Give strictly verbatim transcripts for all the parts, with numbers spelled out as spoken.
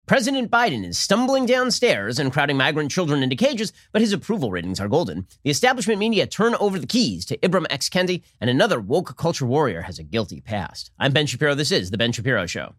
President Biden is stumbling downstairs and crowding migrant children into cages, but his approval ratings are golden. The establishment media turn over the keys to Ibram X. Kendi, and another woke culture warrior has a guilty past. I'm Ben Shapiro. This is The Ben Shapiro Show.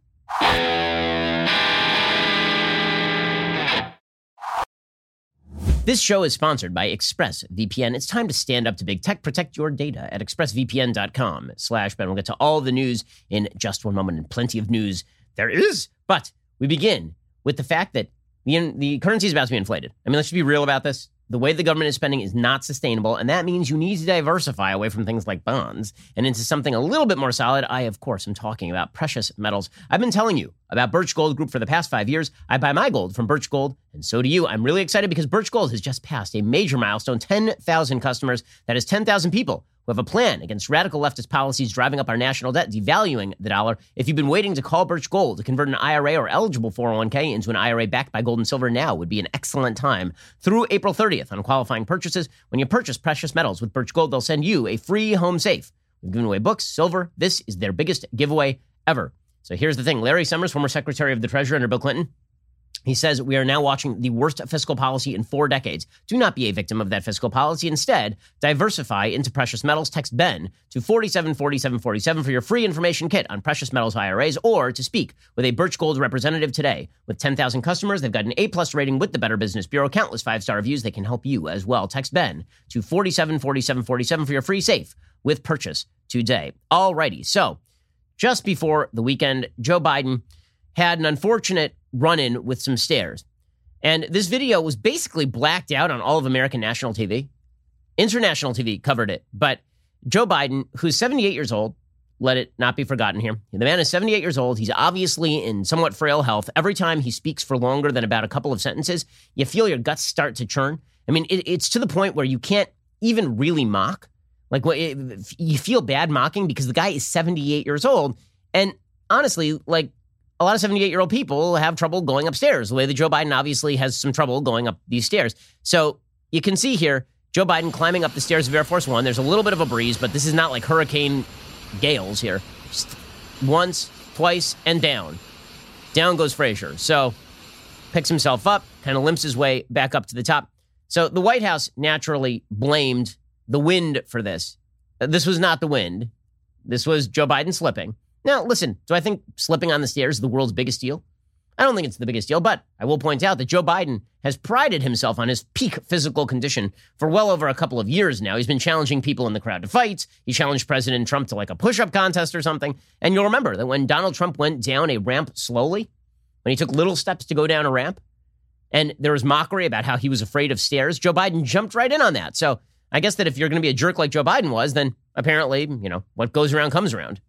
This show is sponsored by ExpressVPN. It's time to stand up to big tech. Protect your data at expressvpn.com slash Ben. We'll get to all the news in just one moment, and plenty of news there is. But we begin with the fact that the, the currency is about to be inflated. I mean, let's just be real about this. The way the government is spending is not sustainable, and that means you need to diversify away from things like bonds and into something a little bit more solid. I, of course, am talking about precious metals. I've been telling you about Birch Gold Group for the past five years. I buy my gold from Birch Gold, and so do you. I'm really excited because Birch Gold has just passed a major milestone, ten thousand customers. That is ten thousand people who have a plan against radical leftist policies driving up our national debt, devaluing the dollar. If you've been waiting to call Birch Gold to convert an I R A or eligible four oh one k into an I R A backed by gold and silver, now would be an excellent time. Through April thirtieth on qualifying purchases, when you purchase precious metals with Birch Gold, they'll send you a free home safe. We've given away books, silver. This is their biggest giveaway ever. So here's the thing. Larry Summers, former Secretary of the Treasury under Bill Clinton, he says, we are now watching the worst fiscal policy in four decades. Do not be a victim of that fiscal policy. Instead, diversify into precious metals. Text Ben to forty-seven forty-seven forty-seven for your free information kit on precious metals I R As, or to speak with a Birch Gold representative today. With ten thousand customers, they've got an A-plus rating with the Better Business Bureau, countless five-star reviews. They can help you as well. Text Ben to forty-seven forty-seven forty-seven for your free safe with purchase today. All righty. So just before the weekend, Joe Biden had an unfortunate run-in with some stairs. And this video was basically blacked out on all of American national T V. International T V covered it. But Joe Biden, who's seventy-eight years old, let it not be forgotten here. The man is seventy-eight years old. He's obviously in somewhat frail health. Every time he speaks for longer than about a couple of sentences, you feel your guts start to churn. I mean, it, it's to the point where you can't even really mock. Like, what it, you feel bad mocking because the guy is seventy-eight years old. And honestly, like, a lot of seventy-eight-year-old people have trouble going upstairs, the way that Joe Biden obviously has some trouble going up these stairs. So you can see here, Joe Biden climbing up the stairs of Air Force One. There's a little bit of a breeze, but this is not like hurricane gales here. Just once, twice, and down. Down goes Frazier. So picks himself up, kind of limps his way back up to the top. So the White House naturally blamed the wind for this. This was not the wind. This was Joe Biden slipping. Now, listen, do I think slipping on the stairs is the world's biggest deal? I don't think it's the biggest deal, but I will point out that Joe Biden has prided himself on his peak physical condition for well over a couple of years now. He's been challenging people in the crowd to fights. He challenged President Trump to like a push-up contest or something. And you'll remember that when Donald Trump went down a ramp slowly, when he took little steps to go down a ramp, and there was mockery about how he was afraid of stairs, Joe Biden jumped right in on that. So I guess that if you're going to be a jerk like Joe Biden was, then apparently, you know, what goes around comes around.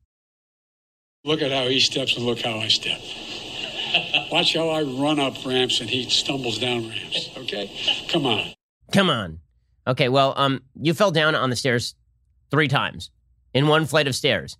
Look at how he steps and look how I step. Watch how I run up ramps and he stumbles down ramps, okay? Come on. Come on. Okay, well, um, you fell down on the stairs three times in one flight of stairs.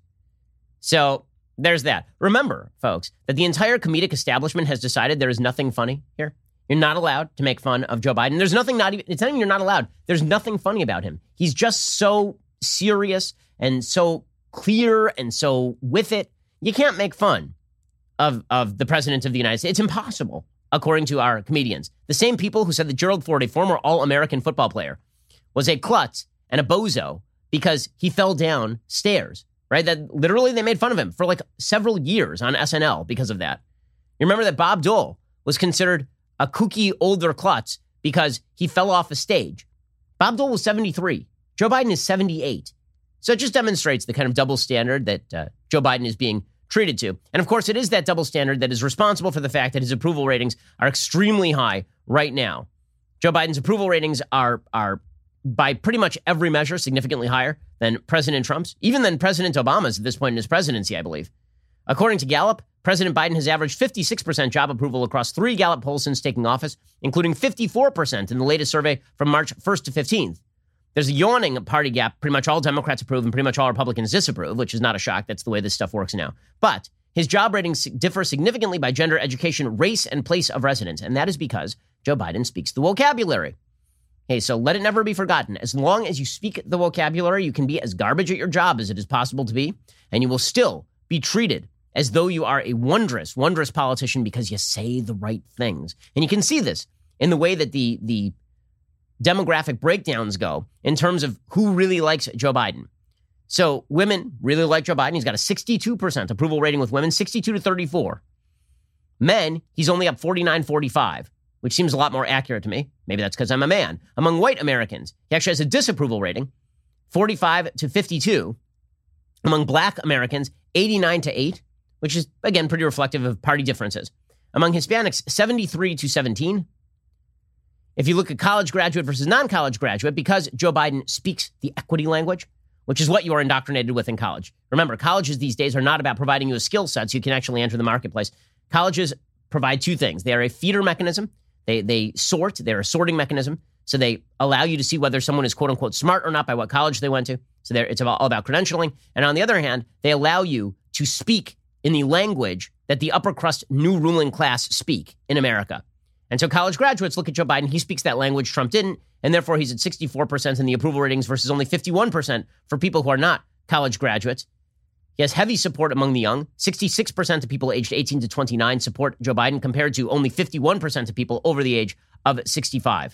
So there's that. Remember, folks, that the entire comedic establishment has decided there is nothing funny here. You're not allowed to make fun of Joe Biden. There's nothing not even, it's not even you're not allowed. There's nothing funny about him. He's just so serious and so clear and so with it. You can't make fun of, of the president of the United States. It's impossible, according to our comedians. The same people who said that Gerald Ford, a former All-American football player, was a klutz and a bozo because he fell down stairs, right? That literally they made fun of him for like several years on S N L because of that. You remember that Bob Dole was considered a kooky older klutz because he fell off a stage. Bob Dole was seventy-three. Joe Biden is seventy-eight. So it just demonstrates the kind of double standard that uh, Joe Biden is being treated to. And of course, it is that double standard that is responsible for the fact that his approval ratings are extremely high right now. Joe Biden's approval ratings are, are by pretty much every measure, significantly higher than President Trump's, even than President Obama's at this point in his presidency, I believe. According to Gallup, President Biden has averaged fifty-six percent job approval across three Gallup polls since taking office, including fifty-four percent in the latest survey from March first to fifteenth. There's a yawning party gap. Pretty much all Democrats approve and pretty much all Republicans disapprove, which is not a shock. That's the way this stuff works now. But his job ratings differ significantly by gender, education, race, and place of residence. And that is because Joe Biden speaks the vocabulary. Hey, so let it never be forgotten. As long as you speak the vocabulary, you can be as garbage at your job as it is possible to be, and you will still be treated as though you are a wondrous, wondrous politician because you say the right things. And you can see this in the way that the, the demographic breakdowns go in terms of who really likes Joe Biden. So women really like Joe Biden. He's got a sixty-two percent approval rating with women, sixty-two to thirty-four. Men, he's only up forty-nine forty-five, which seems a lot more accurate to me. Maybe that's because I'm a man. Among white Americans, he actually has a disapproval rating, forty-five to fifty-two. Among black Americans, eighty-nine to eight, which is, again, pretty reflective of party differences. Among Hispanics, seventy-three to seventeen. If you look at college graduate versus non-college graduate, because Joe Biden speaks the equity language, which is what you are indoctrinated with in college. Remember, colleges these days are not about providing you a skill set so you can actually enter the marketplace. Colleges provide two things. They are a feeder mechanism. They they sort. They're a sorting mechanism. So they allow you to see whether someone is, quote unquote, smart or not by what college they went to. So it's about, all about credentialing. And on the other hand, they allow you to speak in the language that the upper crust new ruling class speak in America. And so college graduates look at Joe Biden. He speaks that language. Trump didn't. And therefore, he's at sixty-four percent in the approval ratings versus only fifty-one percent for people who are not college graduates. He has heavy support among the young. sixty-six percent of people aged eighteen to twenty-nine support Joe Biden compared to only fifty-one percent of people over the age of sixty-five.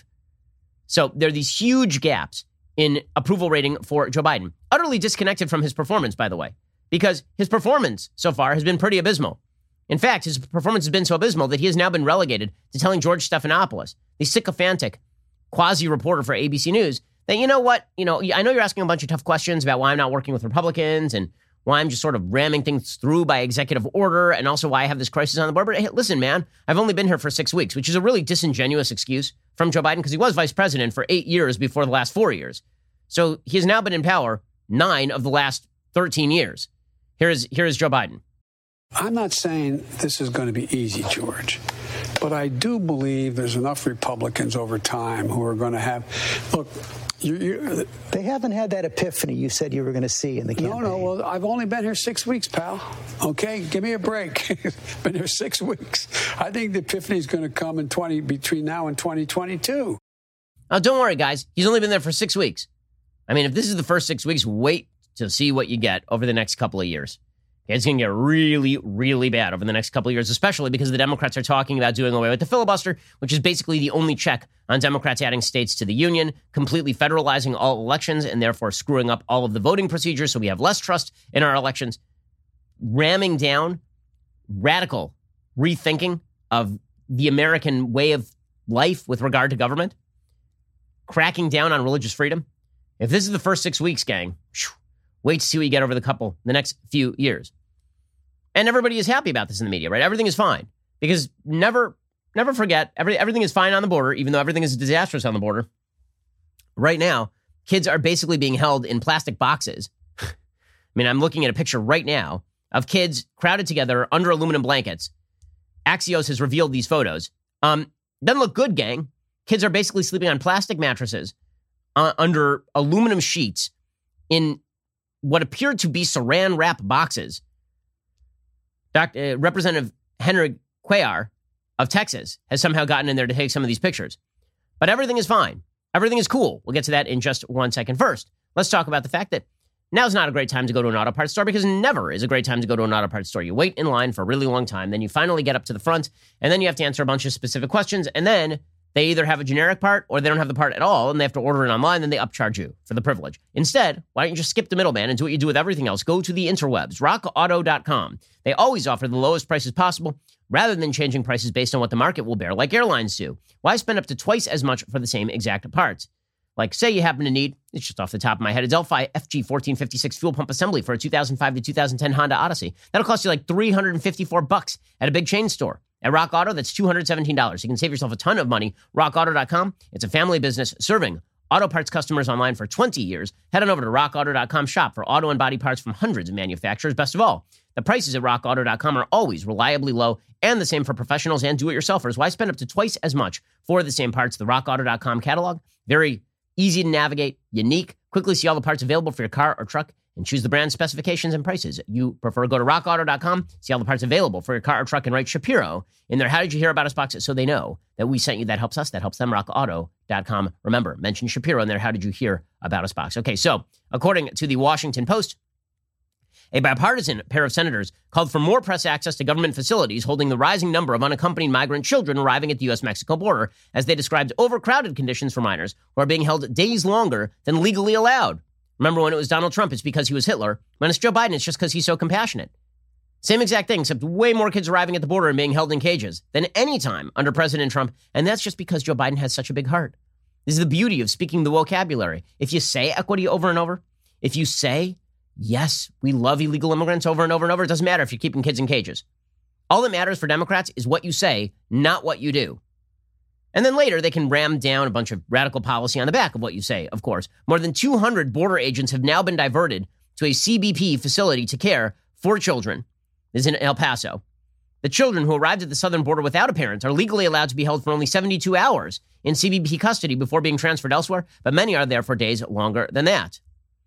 So there are these huge gaps in approval rating for Joe Biden. Utterly disconnected from his performance, by the way, because his performance so far has been pretty abysmal. In fact, his performance has been so abysmal that he has now been relegated to telling George Stephanopoulos, the sycophantic quasi-reporter for A B C News, that, you know what, you know, I know you're asking a bunch of tough questions about why I'm not working with Republicans and why I'm just sort of ramming things through by executive order and also why I have this crisis on the board. But hey, listen, man, I've only been here for six weeks, which is a really disingenuous excuse from Joe Biden because he was vice president for eight years before the last four years. So he has now been in power nine of the last thirteen years. Here is, here is Joe Biden. I'm not saying this is going to be easy, George, but I do believe there's enough Republicans over time who are going to have, look, you're, you're, they haven't had that epiphany you said you were going to see in the campaign. No, no, well, I've only been here six weeks, pal. Okay, give me a break. Been here six weeks. I think the epiphany is going to come in twenty between now and twenty twenty-two. Now, don't worry, guys. He's only been there for six weeks. I mean, if this is the first six weeks, wait to see what you get over the next couple of years. It's going to get really, really bad over the next couple of years, especially because the Democrats are talking about doing away with the filibuster, which is basically the only check on Democrats adding states to the union, completely federalizing all elections and therefore screwing up all of the voting procedures so we have less trust in our elections, ramming down radical rethinking of the American way of life with regard to government, cracking down on religious freedom. If this is the first six weeks, gang, wait to see what you get over the couple, the next few years. And everybody is happy about this in the media, right? Everything is fine. Because never, never forget, every, everything is fine on the border, even though everything is disastrous on the border. Right now, kids are basically being held in plastic boxes. I mean, I'm looking at a picture right now of kids crowded together under aluminum blankets. Axios has revealed these photos. Um, doesn't look good, gang. Kids are basically sleeping on plastic mattresses uh, under aluminum sheets in what appeared to be saran wrap boxes. Doctor Uh, Representative Henry Cuellar of Texas has somehow gotten in there to take some of these pictures. But everything is fine. Everything is cool. We'll get to that in just one second. First, let's talk about the fact that now's not a great time to go to an auto parts store because never is a great time to go to an auto parts store. You wait in line for a really long time, then you finally get up to the front, and then you have to answer a bunch of specific questions, and then they either have a generic part or they don't have the part at all, and they have to order it online, then they upcharge you for the privilege. Instead, why don't you just skip the middleman and do what you do with everything else? Go to the interwebs, rock auto dot com. They always offer the lowest prices possible rather than changing prices based on what the market will bear, like airlines do. Why spend up to twice as much for the same exact parts? Like, say you happen to need, it's just off the top of my head, a Delphi F G fourteen fifty-six fuel pump assembly for a two thousand five to two thousand ten Honda Odyssey. That'll cost you like three hundred fifty-four bucks at a big chain store. At Rock Auto, that's two hundred seventeen dollars. You can save yourself a ton of money. rock auto dot com. It's a family business serving auto parts customers online for twenty years. Head on over to rock auto dot com. Shop for auto and body parts from hundreds of manufacturers. Best of all, the prices at rock auto dot com are always reliably low and the same for professionals and do-it-yourselfers. Why spend up to twice as much for the same parts? The rock auto dot com catalog, very easy to navigate, unique. Quickly see all the parts available for your car or truck and choose the brand specifications and prices you prefer. Go to rock auto dot com, see all the parts available for your car or truck, and write Shapiro in there. How did you hear about us box so they know that we sent you? That helps us. That helps them. rock auto dot com. Remember, mention Shapiro in there. How did you hear about us box? Okay, so according to the Washington Post, a bipartisan pair of senators called for more press access to government facilities holding the rising number of unaccompanied migrant children arriving at the U S Mexico border, as they described overcrowded conditions for minors who are being held days longer than legally allowed. Remember when it was Donald Trump, it's because he was Hitler. When it's Joe Biden, it's just because he's so compassionate. Same exact thing, except way more kids arriving at the border and being held in cages than any time under President Trump. And that's just because Joe Biden has such a big heart. This is the beauty of speaking the vocabulary. If you say equity over and over, if you say, yes, we love illegal immigrants over and over and over, it doesn't matter if you're keeping kids in cages. All that matters for Democrats is what you say, not what you do. And then later, they can ram down a bunch of radical policy on the back of what you say, of course. More than two hundred border agents have now been diverted to a C B P facility to care for children. This is in El Paso. The children who arrived at the southern border without a parent are legally allowed to be held for only seventy-two hours in C B P custody before being transferred elsewhere, but many are there for days longer than that.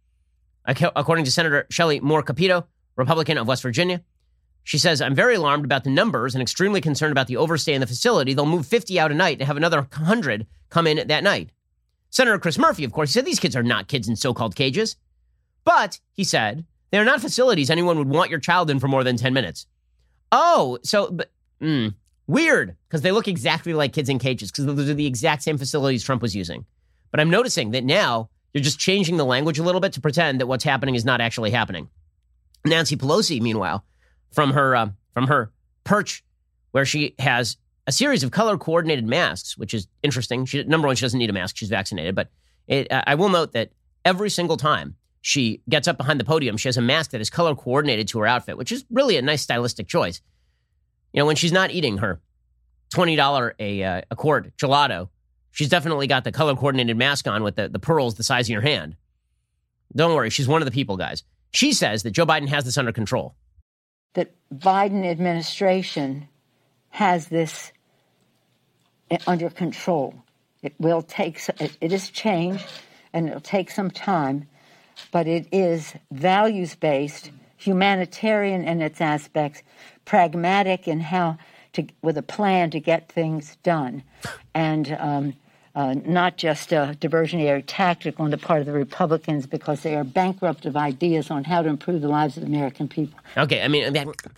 According to Senator Shelley Moore Capito, Republican of West Virginia, she says, I'm very alarmed about the numbers and extremely concerned about the overstay in the facility. They'll move fifty out a night and have another one hundred come in that night. Senator Chris Murphy, of course, he said these kids are not kids in so-called cages. But, he said, they are not facilities anyone would want your child in for more than ten minutes. Oh, so, but, mm, weird, because they look exactly like kids in cages, because those are the exact same facilities Trump was using. But I'm noticing that now you're just changing the language a little bit to pretend that what's happening is not actually happening. Nancy Pelosi, meanwhile, from her uh, from her perch, where she has a series of color-coordinated masks, which is interesting. She, number one, she doesn't need a mask. She's vaccinated. But it, I will note that every single time she gets up behind the podium, she has a mask that is color-coordinated to her outfit, which is really a nice stylistic choice. You know, when she's not eating her twenty dollars a, uh, a quart gelato, she's definitely got the color-coordinated mask on with the, the pearls the size of your hand. Don't worry, she's one of the people, guys. She says that Joe Biden has this under control. That Biden administration has this under control. It will take, it is change, and it'll take some time, but it is values-based, humanitarian in its aspects, pragmatic in how to, with a plan to get things done, and um, uh, not just a diversionary tactic on the part of the Republicans because they are bankrupt of ideas on how to improve the lives of the American people. Okay, I mean,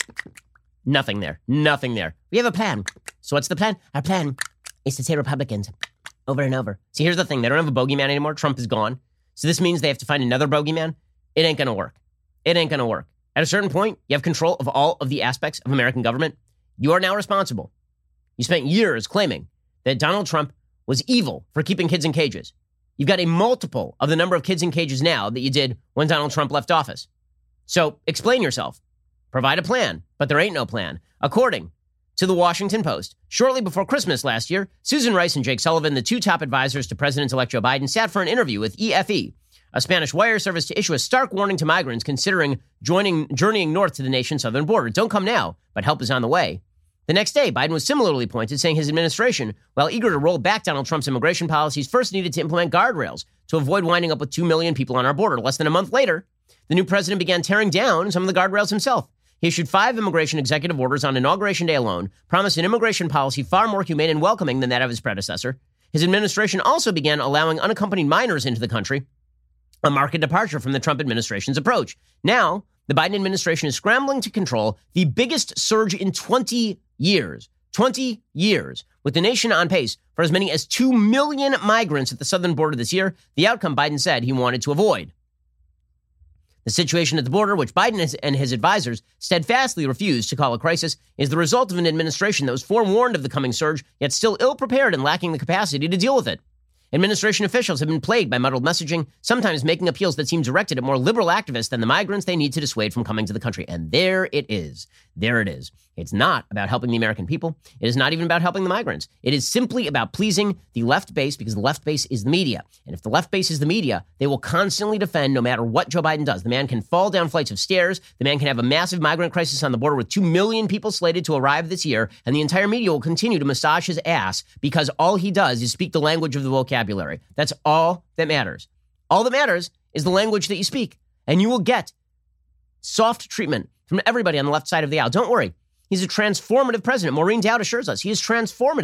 nothing there. Nothing there. We have a plan. So what's the plan? Our plan is to say Republicans over and over. See, here's the thing. They don't have a bogeyman anymore. Trump is gone. So this means they have to find another bogeyman. It ain't going to work. It ain't going to work. At a certain point, you have control of all of the aspects of American government. You are now responsible. You spent years claiming that Donald Trump was evil for keeping kids in cages. You've got a multiple of the number of kids in cages now that you did when Donald Trump left office. So explain yourself. Provide a plan, but there ain't no plan. According to the Washington Post, shortly before Christmas last year, Susan Rice and Jake Sullivan, the two top advisors to President-elect Joe Biden, sat for an interview with E F E, a Spanish wire service, to issue a stark warning to migrants considering joining, journeying north to the nation's southern border. Don't come now, but help is on the way. The next day, Biden was similarly pointed, saying his administration, while eager to roll back Donald Trump's immigration policies, first needed to implement guardrails to avoid winding up with two million people on our border. Less than a month later, the new president began tearing down some of the guardrails himself. He issued five immigration executive orders on Inauguration Day alone, promised an immigration policy far more humane and welcoming than that of his predecessor. His administration also began allowing unaccompanied minors into the country, a marked departure from the Trump administration's approach. Now, the Biden administration is scrambling to control the biggest surge in twenty years. twenty years, with the nation on pace for as many as two million migrants at the southern border this year, the outcome Biden said he wanted to avoid. The situation at the border, which Biden and his advisors steadfastly refused to call a crisis, is the result of an administration that was forewarned of the coming surge, yet still ill-prepared and lacking the capacity to deal with it. Administration officials have been plagued by muddled messaging, sometimes making appeals that seem directed at more liberal activists than the migrants they need to dissuade from coming to the country. And there it is. There it is. It's not about helping the American people. It is not even about helping the migrants. It is simply about pleasing the left base, because the left base is the media. And if the left base is the media, they will constantly defend no matter what Joe Biden does. The man can fall down flights of stairs. The man can have a massive migrant crisis on the border with two million people slated to arrive this year. And the entire media will continue to massage his ass because all he does is speak the language of the vocabulary. That's all that matters. All that matters is the language that you speak. And you will get soft treatment from everybody on the left side of the aisle. Don't worry. He's a transformative president. Maureen Dowd assures us he is transformative.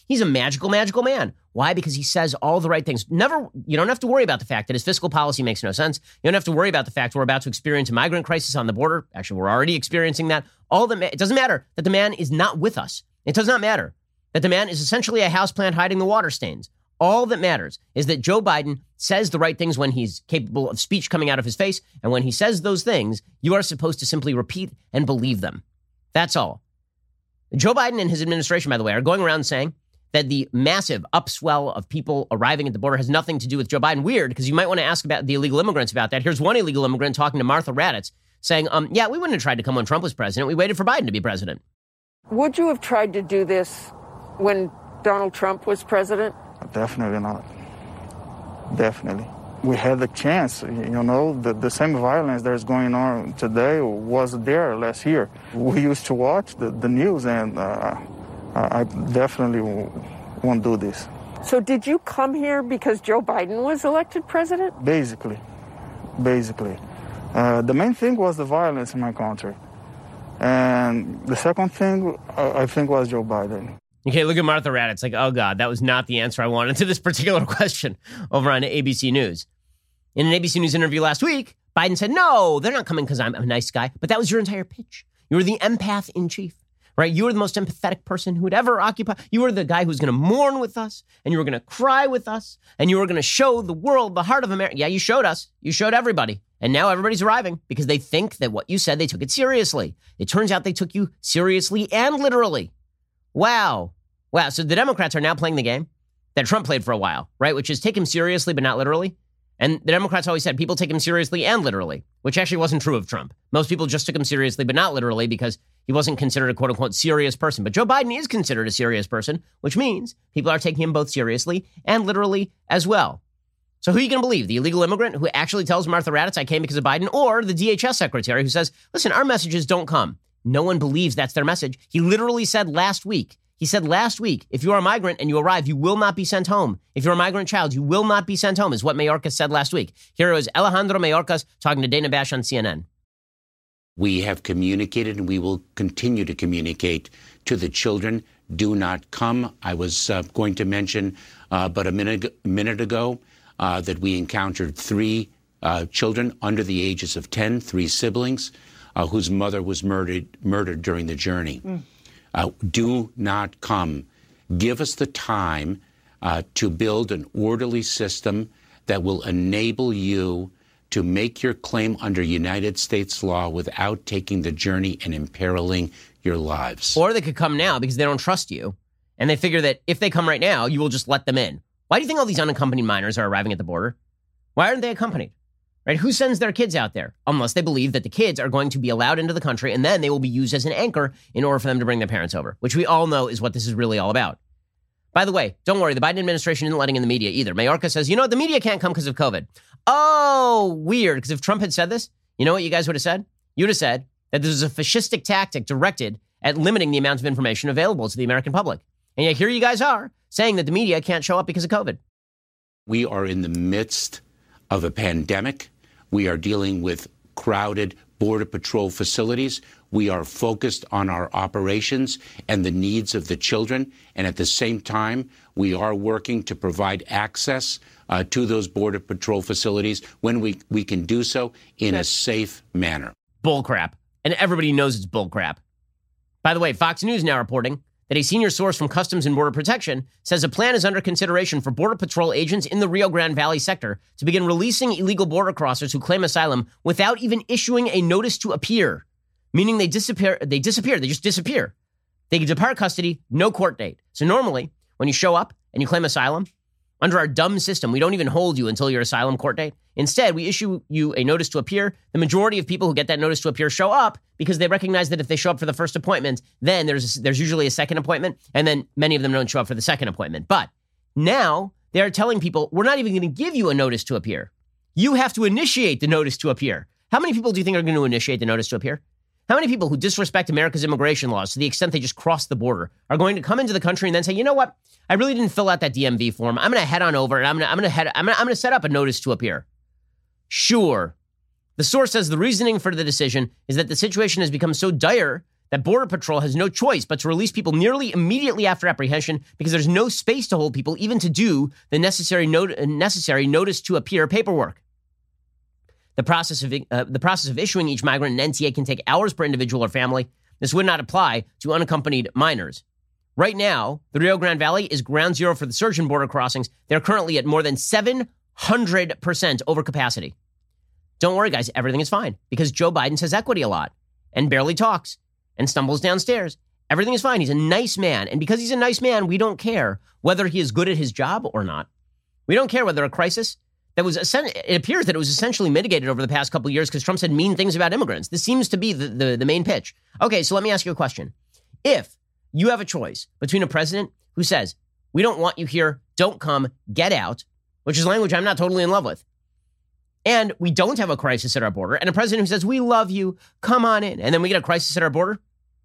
He's a magical, magical man. Why? Because he says all the right things. Never, you don't have to worry about the fact that his fiscal policy makes no sense. You don't have to worry about the fact we're about to experience a migrant crisis on the border. Actually, we're already experiencing that. All the, it doesn't matter that the man is not with us. It does not matter that the man is essentially a houseplant hiding the water stains. All that matters is that Joe Biden says the right things when he's capable of speech coming out of his face. And when he says those things, you are supposed to simply repeat and believe them. That's all. Joe Biden and his administration, by the way, are going around saying that the massive upswell of people arriving at the border has nothing to do with Joe Biden. Weird, because you might want to ask about the illegal immigrants about that. Here's one illegal immigrant talking to Martha Raddatz saying, um, yeah, we wouldn't have tried to come when Trump was president. We waited for Biden to be president. Would you have tried to do this when Donald Trump was president? Definitely not. Definitely. We had the chance, you know, the, the same violence that's going on today was there last year. We used to watch the, the news, and uh, I definitely won't do this. So did you come here because Joe Biden was elected president? Basically. Basically. Uh, the main thing was the violence in my country. And the second thing, uh, I think, was Joe Biden. Okay, look at Martha Raddatz. Like, oh, God, that was not the answer I wanted to this particular question over on A B C News. In an A B C News interview last week, Biden said, no, they're not coming because I'm a nice guy. But that was your entire pitch. You were the empath in chief, right? You were the most empathetic person who would ever occupy. You were the guy who's going to mourn with us, and you were going to cry with us, and you were going to show the world the heart of America. Yeah, you showed us. You showed everybody. And now everybody's arriving because they think that what you said, they took it seriously. It turns out they took you seriously and literally. Wow. Wow. So the Democrats are now playing the game that Trump played for a while, right? Which is take him seriously, but not literally. And the Democrats always said people take him seriously and literally, which actually wasn't true of Trump. Most people just took him seriously, but not literally because he wasn't considered a quote unquote serious person. But Joe Biden is considered a serious person, which means people are taking him both seriously and literally as well. So who are you going to believe? The illegal immigrant who actually tells Martha Raddatz, I came because of Biden, or the D H S secretary who says, listen, our messages don't come. No one believes that's their message. He literally said last week, He said last week, if you are a migrant and you arrive, you will not be sent home. If you're a migrant child, you will not be sent home, is what Mayorkas said last week. Here is Alejandro Mayorkas talking to Dana Bash on C N N. We have communicated and we will continue to communicate to the children. Do not come. I was uh, going to mention uh, but a minute, a minute ago uh, that we encountered three uh, children under the ages of ten, three siblings uh, whose mother was murdered, murdered during the journey. Mm. Uh, do not come. Give us the time uh, to build an orderly system that will enable you to make your claim under United States law without taking the journey and imperiling your lives. Or they could come now because they don't trust you. And they figure that if they come right now, you will just let them in. Why do you think all these unaccompanied minors are arriving at the border? Why aren't they accompanied? Right? Who sends their kids out there? Unless they believe that the kids are going to be allowed into the country and then they will be used as an anchor in order for them to bring their parents over, which we all know is what this is really all about. By the way, don't worry, the Biden administration isn't letting in the media either. Mayorkas says, you know what, the media can't come because of COVID. Oh, weird, because if Trump had said this, you know what you guys would have said? You would have said that this is a fascistic tactic directed at limiting the amount of information available to the American public. And yet here you guys are saying that the media can't show up because of COVID. We are in the midst of a pandemic. We are dealing with crowded Border Patrol facilities. We are focused on our operations and the needs of the children. And at the same time, we are working to provide access uh, to those Border Patrol facilities when we, we can do so in a safe manner. Bullcrap. And everybody knows it's bullcrap. By the way, Fox News now reporting that a senior source from Customs and Border Protection says a plan is under consideration for Border Patrol agents in the Rio Grande Valley sector to begin releasing illegal border crossers who claim asylum without even issuing a notice to appear, meaning they disappear, they disappear, they just disappear. They depart custody, no court date. So normally, when you show up and you claim asylum, under our dumb system, we don't even hold you until your asylum court date. Instead, we issue you a notice to appear. The majority of people who get that notice to appear show up because they recognize that if they show up for the first appointment, then there's there's usually a second appointment, and then many of them don't show up for the second appointment. But now they are telling people, we're not even going to give you a notice to appear. You have to initiate the notice to appear. How many people do you think are going to initiate the notice to appear? How many people who disrespect America's immigration laws to the extent they just cross the border are going to come into the country and then say, you know what? I really didn't fill out that D M V form. I'm going to head on over and I'm going to I'm going to head I'm going to, I'm going to set up a notice to appear. Sure. The source says the reasoning for the decision is that the situation has become so dire that Border Patrol has no choice but to release people nearly immediately after apprehension because there's no space to hold people even to do the necessary, not- necessary notice to appear paperwork. The process of uh, the process of issuing each migrant an N T A can take hours per individual or family. This would not apply to unaccompanied minors. Right now, the Rio Grande Valley is ground zero for the surge in border crossings. They're currently at more than seven hundred percent over capacity. Don't worry, guys. Everything is fine because Joe Biden says equity a lot and barely talks and stumbles downstairs. Everything is fine. He's a nice man. And because he's a nice man, we don't care whether he is good at his job or not. We don't care whether a crisis that was, it appears that it was essentially mitigated over the past couple of years because Trump said mean things about immigrants. This seems to be the, the, the main pitch. Okay, so let me ask you a question. If you have a choice between a president who says, we don't want you here, don't come, get out, which is language I'm not totally in love with, and we don't have a crisis at our border, and a president who says, we love you, come on in, and then we get a crisis at our border,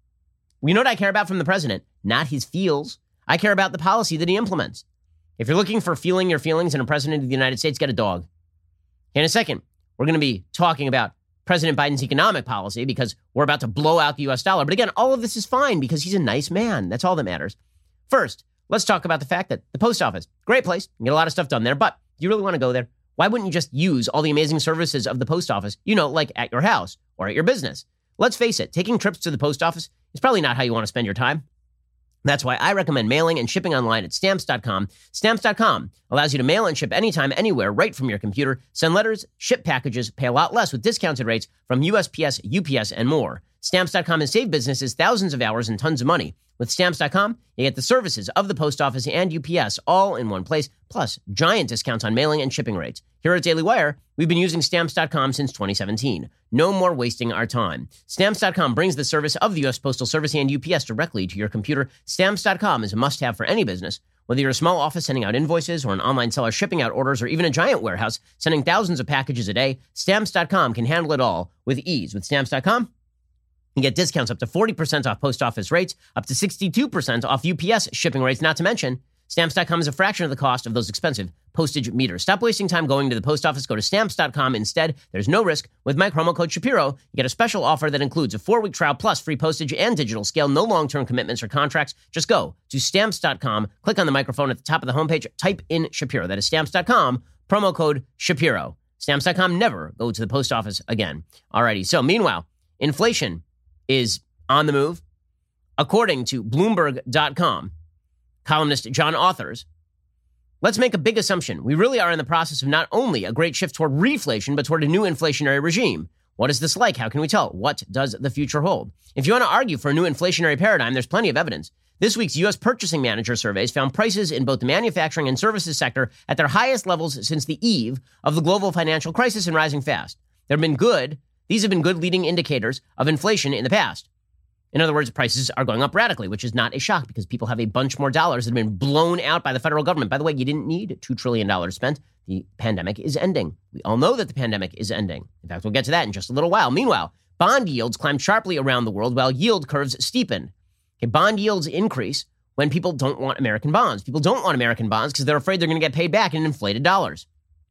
we know what I care about from the president, not his feels. I care about the policy that he implements. If you're looking for feeling your feelings in a president of the United States, get a dog. In a second, we're going to be talking about President Biden's economic policy because we're about to blow out the U S dollar. But again, all of this is fine because he's a nice man. That's all that matters. First, let's talk about the fact that the post office, great place, you get a lot of stuff done there, but do you really want to go there? Why wouldn't you just use all the amazing services of the post office, you know, like at your house or at your business? Let's face it, taking trips to the post office is probably not how you want to spend your time. That's why I recommend mailing and shipping online at stamps dot com. Stamps dot com allows you to mail and ship anytime, anywhere, right from your computer. Send letters, ship packages, pay a lot less with discounted rates from U S P S, U P S, and more. Stamps dot com has saved businesses thousands of hours and tons of money. With Stamps dot com, you get the services of the post office and U P S all in one place, plus giant discounts on mailing and shipping rates. Here at Daily Wire, we've been using Stamps dot com since twenty seventeen. No more wasting our time. Stamps dot com brings the service of the U S Postal Service and U P S directly to your computer. Stamps dot com is a must-have for any business. Whether you're a small office sending out invoices or an online seller shipping out orders or even a giant warehouse sending thousands of packages a day, Stamps dot com can handle it all with ease. With Stamps dot com, you get discounts up to forty percent off post office rates, up to sixty-two percent off U P S shipping rates, not to mention Stamps dot com is a fraction of the cost of those expensive postage meters. Stop wasting time going to the post office. Go to Stamps dot com instead. There's no risk. With my promo code Shapiro, you get a special offer that includes a four-week trial plus free postage and digital scale. No long-term commitments or contracts. Just go to Stamps dot com, click on the microphone at the top of the homepage, type in Shapiro. That is Stamps dot com, promo code Shapiro. Stamps dot com, never go to the post office again. Alrighty, so meanwhile, inflation is on the move. According to Bloomberg dot com, columnist John Authers, let's make a big assumption. We really are in the process of not only a great shift toward reflation, but toward a new inflationary regime. What is this like? How can we tell? What does the future hold? If you want to argue for a new inflationary paradigm, there's plenty of evidence. This week's U S Purchasing Manager surveys found prices in both the manufacturing and services sector at their highest levels since the eve of the global financial crisis and rising fast. They've been good. These have been good leading indicators of inflation in the past. In other words, prices are going up radically, which is not a shock because people have a bunch more dollars that have been blown out by the federal government. By the way, you didn't need two trillion dollars spent. The pandemic is ending. We all know that the pandemic is ending. In fact, we'll get to that in just a little while. Meanwhile, bond yields climbed sharply around the world while yield curves steepened. Okay, bond yields increase when people don't want American bonds. People don't want American bonds because they're afraid they're going to get paid back in inflated dollars.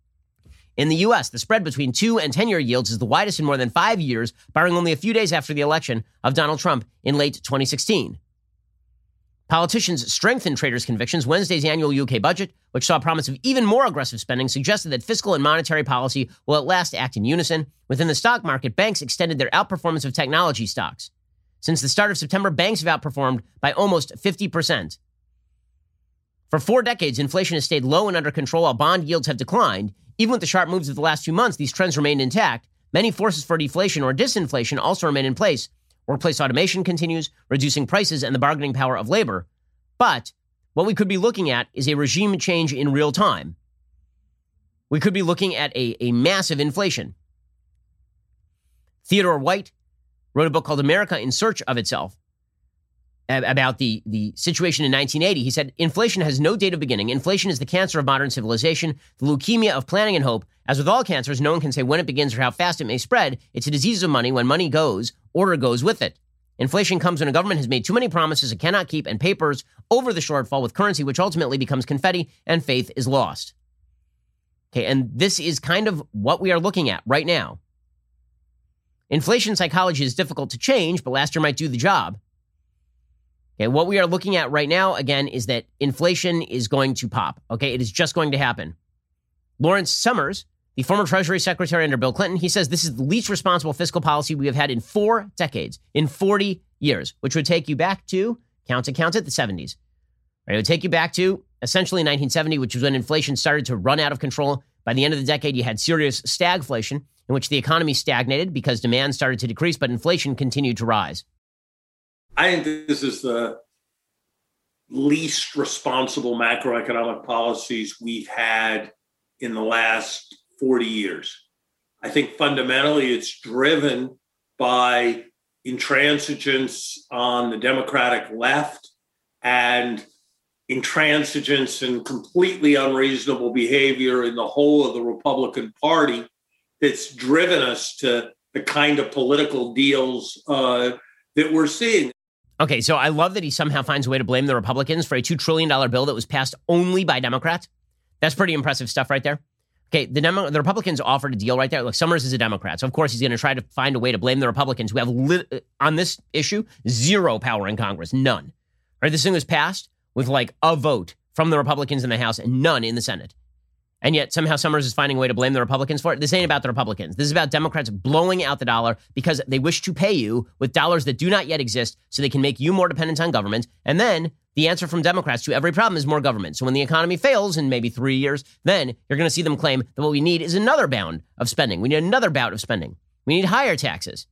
In the U S, the spread between two and ten-year yields is the widest in more than five years, barring only a few days after the election of Donald Trump in late twenty sixteen. Politicians strengthened traders' convictions. Wednesday's annual U K budget, which saw a promise of even more aggressive spending, suggested that fiscal and monetary policy will at last act in unison. Within the stock market, banks extended their outperformance of technology stocks. Since the start of September, banks have outperformed by almost fifty percent. For four decades, inflation has stayed low and under control while bond yields have declined. Even with the sharp moves of the last few months, these trends remained intact. Many forces for deflation or disinflation also remain in place. Workplace automation continues, reducing prices and the bargaining power of labor. But what we could be looking at is a regime change in real time. We could be looking at a, a massive inflation. Theodore White wrote a book called America in Search of Itself about the, the situation in nineteen eighty. He said, inflation has no date of beginning. Inflation is the cancer of modern civilization, the leukemia of planning and hope. As with all cancers, no one can say when it begins or how fast it may spread. It's a disease of money. When money goes, order goes with it. Inflation comes when a government has made too many promises it cannot keep and papers over the shortfall with currency, which ultimately becomes confetti and faith is lost. Okay, and this is kind of what we are looking at right now. Inflation psychology is difficult to change, but last year might do the job. Okay, what we are looking at right now, again, is that inflation is going to pop. Okay, it is just going to happen. Lawrence Summers, the former Treasury Secretary under Bill Clinton, he says this is the least responsible fiscal policy we have had in four decades, in forty years, which would take you back to, count it, count it, the seventies. Right, it would take you back to essentially nineteen seventy, which was when inflation started to run out of control. By the end of the decade, you had serious stagflation, in which the economy stagnated because demand started to decrease, but inflation continued to rise. I think this is the least responsible macroeconomic policies we've had in the last forty years. I think fundamentally it's driven by intransigence on the Democratic left and intransigence and completely unreasonable behavior in the whole of the Republican Party that's driven us to the kind of political deals uh, that we're seeing. Okay, so I love that he somehow finds a way to blame the Republicans for a two trillion dollars bill that was passed only by Democrats. That's pretty impressive stuff right there. Okay, the, Demo- the Republicans offered a deal right there. Look, Summers is a Democrat, so of course he's going to try to find a way to blame the Republicans who have, li- on this issue, zero power in Congress, none. Right, this thing was passed with like a vote from the Republicans in the House and none in the Senate. And yet somehow Summers is finding a way to blame the Republicans for it. This ain't about the Republicans. This is about Democrats blowing out the dollar because they wish to pay you with dollars that do not yet exist so they can make you more dependent on government. And then the answer from Democrats to every problem is more government. So when the economy fails in maybe three years, then you're going to see them claim that what we need is another bout of spending. We need another bout of spending. We need higher taxes.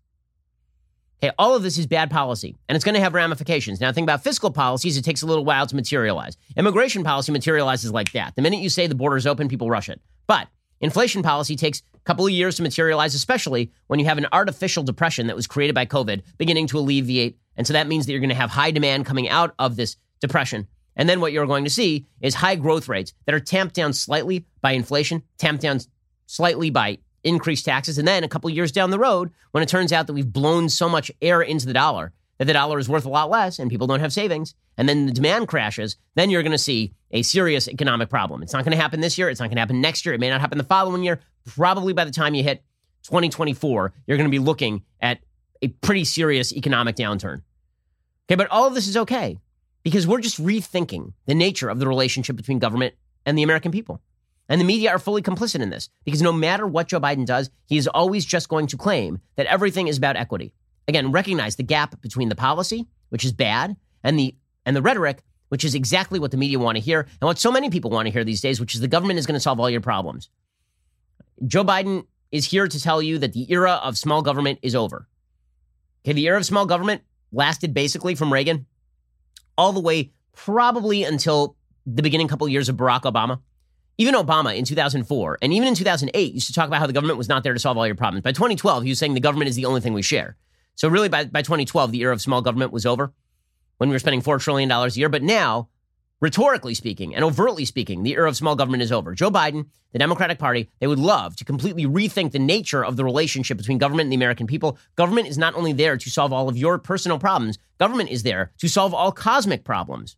Okay, all of this is bad policy, and it's going to have ramifications. Now, think about fiscal policies. It takes a little while to materialize. Immigration policy materializes like that. The minute you say the border's open, people rush it. But inflation policy takes a couple of years to materialize, especially when you have an artificial depression that was created by COVID beginning to alleviate. And so that means that you're going to have high demand coming out of this depression. And then what you're going to see is high growth rates that are tamped down slightly by inflation, tamped down slightly by increased taxes. And then a couple years down the road, when it turns out that we've blown so much air into the dollar that the dollar is worth a lot less and people don't have savings, and then the demand crashes, then you're going to see a serious economic problem. It's not going to happen this year. It's not going to happen next year. It may not happen the following year. Probably by the time you hit twenty twenty-four, you're going to be looking at a pretty serious economic downturn. Okay, but all of this is okay because we're just rethinking the nature of the relationship between government and the American people. And the media are fully complicit in this because no matter what Joe Biden does, he is always just going to claim that everything is about equity. Again, recognize the gap between the policy, which is bad, and the and the rhetoric, which is exactly what the media want to hear and what so many people want to hear these days, which is the government is going to solve all your problems. Joe Biden is here to tell you that the era of small government is over. Okay, the era of small government lasted basically from Reagan all the way probably until the beginning couple of years of Barack Obama. Even Obama in two thousand four and even in two thousand eight used to talk about how the government was not there to solve all your problems. By twenty twelve, he was saying the government is the only thing we share. So really by, by twenty twelve, the era of small government was over when we were spending four trillion dollars a year. But now, rhetorically speaking and overtly speaking, the era of small government is over. Joe Biden, the Democratic Party, they would love to completely rethink the nature of the relationship between government and the American people. Government is not only there to solve all of your personal problems, government is there to solve all cosmic problems.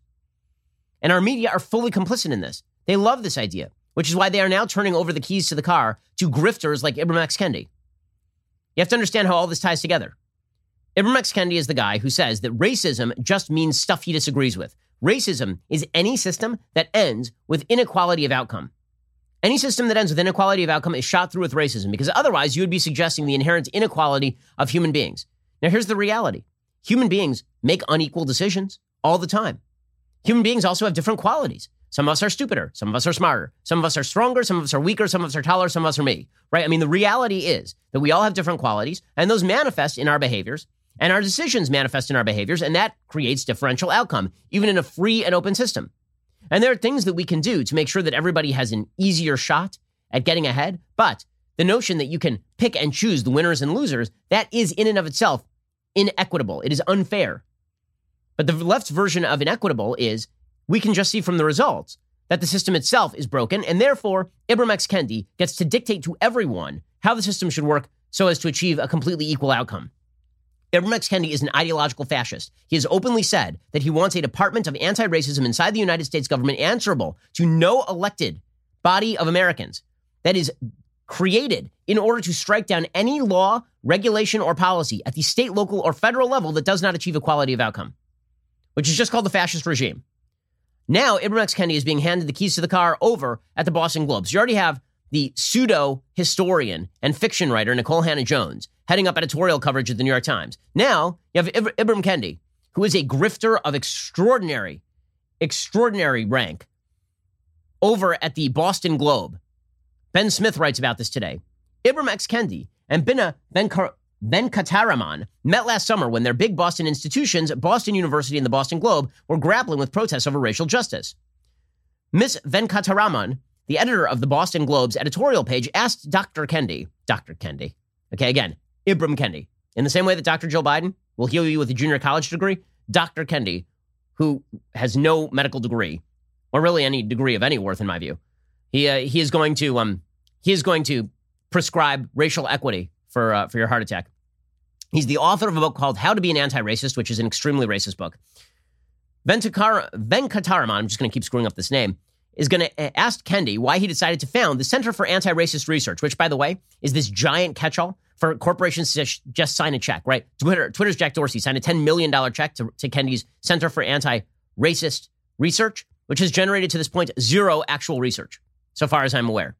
And our media are fully complicit in this. They love this idea, which is why they are now turning over the keys to the car to grifters like Ibram X. Kendi. You have to understand how all this ties together. Ibram X. Kendi is the guy who says that racism just means stuff he disagrees with. Racism is any system that ends with inequality of outcome. Any system that ends with inequality of outcome is shot through with racism because otherwise you would be suggesting the inherent inequality of human beings. Now here's the reality. Human beings make unequal decisions all the time. Human beings also have different qualities. Some of us are stupider. Some of us are smarter. Some of us are stronger. Some of us are weaker. Some of us are taller. Some of us are me, right? I mean, the reality is that we all have different qualities and those manifest in our behaviors and our decisions manifest in our behaviors. And that creates differential outcome, even in a free and open system. And there are things that we can do to make sure that everybody has an easier shot at getting ahead. But the notion that you can pick and choose the winners and losers, that is in and of itself inequitable. It is unfair. But the left's version of inequitable is we can just see from the results that the system itself is broken, and therefore Ibram X. Kendi gets to dictate to everyone how the system should work so as to achieve a completely equal outcome. Ibram X. Kendi is an ideological fascist. He has openly said that he wants a department of anti-racism inside the United States government answerable to no elected body of Americans. That is created in order to strike down any law, regulation, or policy at the state, local, or federal level that does not achieve equality of outcome, which is just called the fascist regime. Now, Ibram X. Kendi is being handed the keys to the car over at the Boston Globe. So you already have the pseudo-historian and fiction writer Nicole Hannah-Jones heading up editorial coverage at the New York Times. Now, you have Ibr- Ibram Kendi, who is a grifter of extraordinary, extraordinary rank, over at the Boston Globe. Ben Smith writes about this today. Ibram X. Kendi and Bina Venkar- Venkataraman met last summer when their big Boston institutions, Boston University and the Boston Globe, were grappling with protests over racial justice. Miss Venkataraman, the editor of the Boston Globe's editorial page, asked Doctor Kendi, Doctor Kendi, okay, again, Ibram Kendi, in the same way that Doctor Joe Biden will heal you with a junior college degree, Doctor Kendi, who has no medical degree, or really any degree of any worth in my view, he uh, he is going to um he is going to prescribe racial equity for uh, for your heart attack. He's the author of a book called How to Be an Anti-Racist, which is an extremely racist book. Ventakar- Venkataraman, I'm just going to keep screwing up this name, is going to ask Kendi why he decided to found the Center for Anti-Racist Research, which, by the way, is this giant catch-all for corporations to just sign a check, right? Twitter, Twitter's Jack Dorsey signed a ten million dollars check to, to Kendi's Center for Anti-Racist Research, which has generated to this point zero actual research, so far as I'm aware.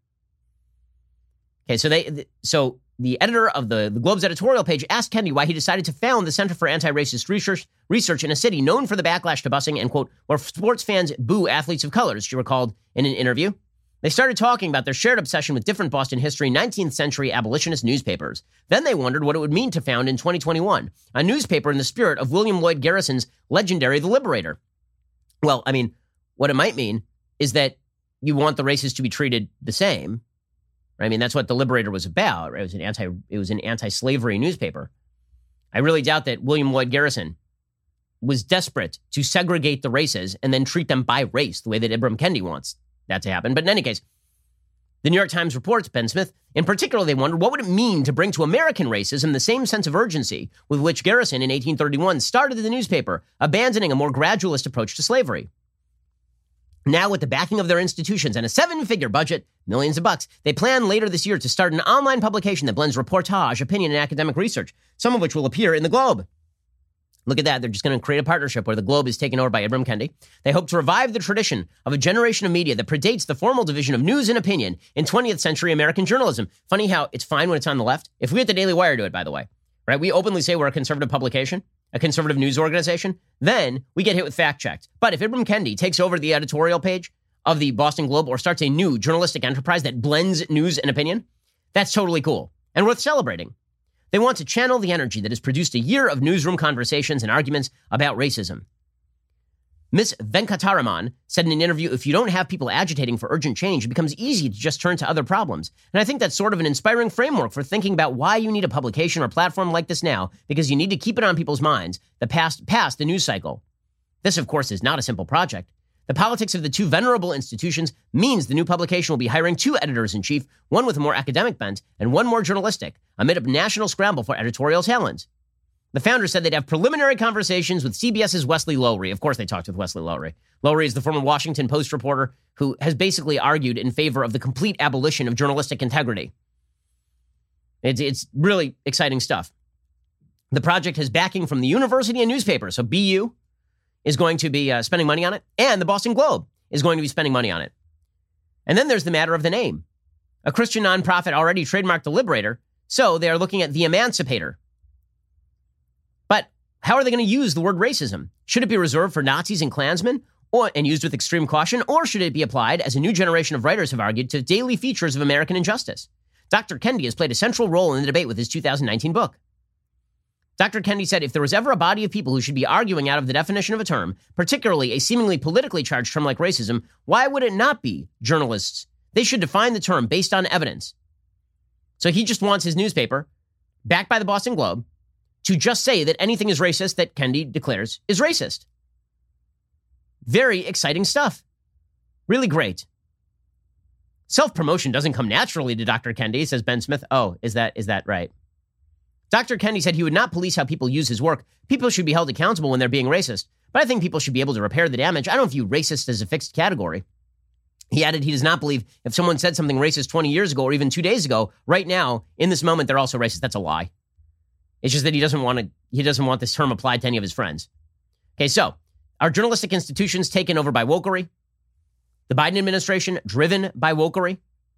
Okay, so they, so the editor of the, the Globe's editorial page asked Kendi why he decided to found the Center for Anti-Racist Research, research in a city known for the backlash to busing and, quote, where sports fans boo athletes of color, she recalled in an interview. They started talking about their shared obsession with different Boston history, nineteenth century abolitionist newspapers. Then they wondered what it would mean to found in twenty twenty-one a newspaper in the spirit of William Lloyd Garrison's legendary The Liberator. Well, I mean, what it might mean is that you want the races to be treated the same. Right? I mean, that's what The Liberator was about. Right? It was an anti, it was an anti-slavery newspaper. I really doubt that William Lloyd Garrison was desperate to segregate the races and then treat them by race, the way that Ibram Kendi wants that to happen. But in any case, the New York Times reports, Ben Smith, in particular, they wondered what would it mean to bring to American racism the same sense of urgency with which Garrison in eighteen thirty-one started the newspaper, abandoning a more gradualist approach to slavery. Now, with the backing of their institutions and a seven-figure budget, millions of bucks, they plan later this year to start an online publication that blends reportage, opinion, and academic research, some of which will appear in the Globe. Look at that. They're just going to create a partnership where the Globe is taken over by Ibram Kendi. They hope to revive the tradition of a generation of media that predates the formal division of news and opinion in twentieth century American journalism. Funny how it's fine when it's on the left. If we at the Daily Wire do it, by the way, right? We openly say we're a conservative publication, a conservative news organization. Then we get hit with fact checks. But if Ibram Kendi takes over the editorial page of the Boston Globe or starts a new journalistic enterprise that blends news and opinion, that's totally cool and worth celebrating. They want to channel the energy that has produced a year of newsroom conversations and arguments about racism. Miss Venkataraman said in an interview, if you don't have people agitating for urgent change, it becomes easy to just turn to other problems. And I think that's sort of an inspiring framework for thinking about why you need a publication or platform like this now, because you need to keep it on people's minds the past, past the news cycle. This, of course, is not a simple project. The politics of the two venerable institutions means the new publication will be hiring two editors-in-chief, one with a more academic bent and one more journalistic, amid a national scramble for editorial talent. The founders said they'd have preliminary conversations with C B S's Wesley Lowery. Of course they talked with Wesley Lowery. Lowery is the former Washington Post reporter who has basically argued in favor of the complete abolition of journalistic integrity. It's, it's really exciting stuff. The project has backing from the university and newspaper, so B U is going to be uh, spending money on it, and the Boston Globe is going to be spending money on it. And then there's the matter of the name. A Christian nonprofit already trademarked The Liberator, so they are looking at The Emancipator. But how are they going to use the word racism? Should it be reserved for Nazis and Klansmen or, and used with extreme caution, or should it be applied, as a new generation of writers have argued, to daily features of American injustice? Doctor Kendi has played a central role in the debate with his two thousand nineteen book. Doctor Kendi said if there was ever a body of people who should be arguing out of the definition of a term, particularly a seemingly politically charged term like racism, why would it not be journalists? They should define the term based on evidence. So he just wants his newspaper, backed by the Boston Globe, to just say that anything is racist that Kendi declares is racist. Very exciting stuff. Really great. Self-promotion doesn't come naturally to Doctor Kendi, says Ben Smith. Oh, is that is that right? Doctor Kendi said he would not police how people use his work. People should be held accountable when they're being racist. But I think people should be able to repair the damage. I don't view racist as a fixed category. He added he does not believe if someone said something racist twenty years ago or even two days ago, right now, in this moment, they're also racist. That's a lie. It's just that he doesn't want to, he doesn't want this term applied to any of his friends. Okay, so our journalistic institutions taken over by wokery. The Biden administration driven by wokery.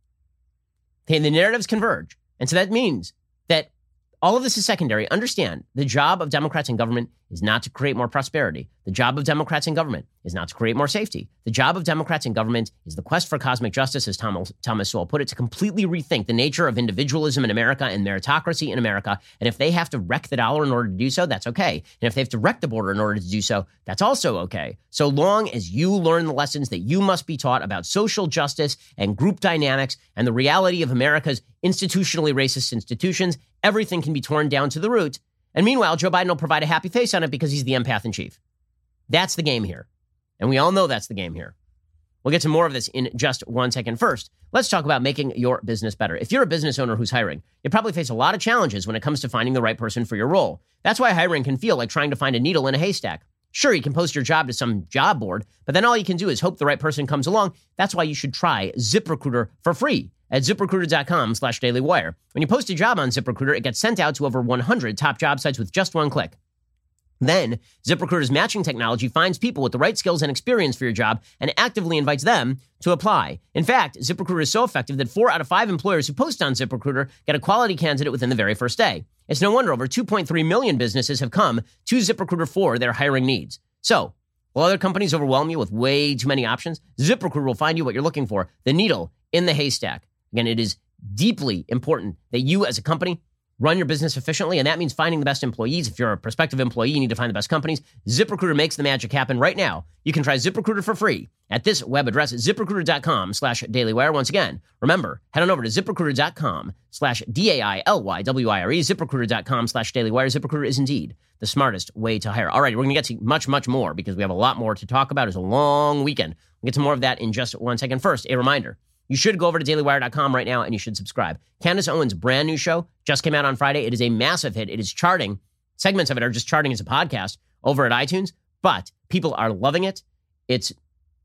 Okay, and the narratives converge. And so that means that all of this is secondary. Understand, the job of Democrats in government is not to create more prosperity. The job of Democrats in government is not to create more safety. The job of Democrats in government is the quest for cosmic justice, as Thomas, Thomas Sowell put it, to completely rethink the nature of individualism in America and meritocracy in America. And if they have to wreck the dollar in order to do so, that's okay. And if they have to wreck the border in order to do so, that's also okay. So long as you learn the lessons that you must be taught about social justice and group dynamics and the reality of America's institutionally racist institutions, everything can be torn down to the root. And meanwhile, Joe Biden will provide a happy face on it because he's the empath in chief. That's the game here. And we all know that's the game here. We'll get to more of this in just one second. First, let's talk about making your business better. If you're a business owner who's hiring, you probably face a lot of challenges when it comes to finding the right person for your role. That's why hiring can feel like trying to find a needle in a haystack. Sure, you can post your job to some job board, but then all you can do is hope the right person comes along. That's why you should try ZipRecruiter for free at ZipRecruiter.com slash Daily Wire. When you post a job on ZipRecruiter, it gets sent out to over one hundred top job sites with just one click. Then, ZipRecruiter's matching technology finds people with the right skills and experience for your job and actively invites them to apply. In fact, ZipRecruiter is so effective that four out of five employers who post on ZipRecruiter get a quality candidate within the very first day. It's no wonder over two point three million businesses have come to ZipRecruiter for their hiring needs. So, while other companies overwhelm you with way too many options, ZipRecruiter will find you what you're looking for, the needle in the haystack. Again, it is deeply important that you as a company run your business efficiently, and that means finding the best employees. If you're a prospective employee, you need to find the best companies. ZipRecruiter makes the magic happen right now. You can try ZipRecruiter for free at this web address, ZipRecruiter.com slash DailyWire. Once again, remember, head on over to ZipRecruiter.com slash D-A-I-L-Y-W-I-R-E, ZipRecruiter.com slash DailyWire. ZipRecruiter is indeed the smartest way to hire. All right, we're going to get to much, much more because we have a lot more to talk about. It's a long weekend. We'll get to more of that in just one second. First, a reminder. You should go over to daily wire dot com right now and you should subscribe. Candace Owens' brand new show just came out on Friday. It is a massive hit. It is charting. Segments of it are just charting as a podcast over at iTunes, but people are loving it. It's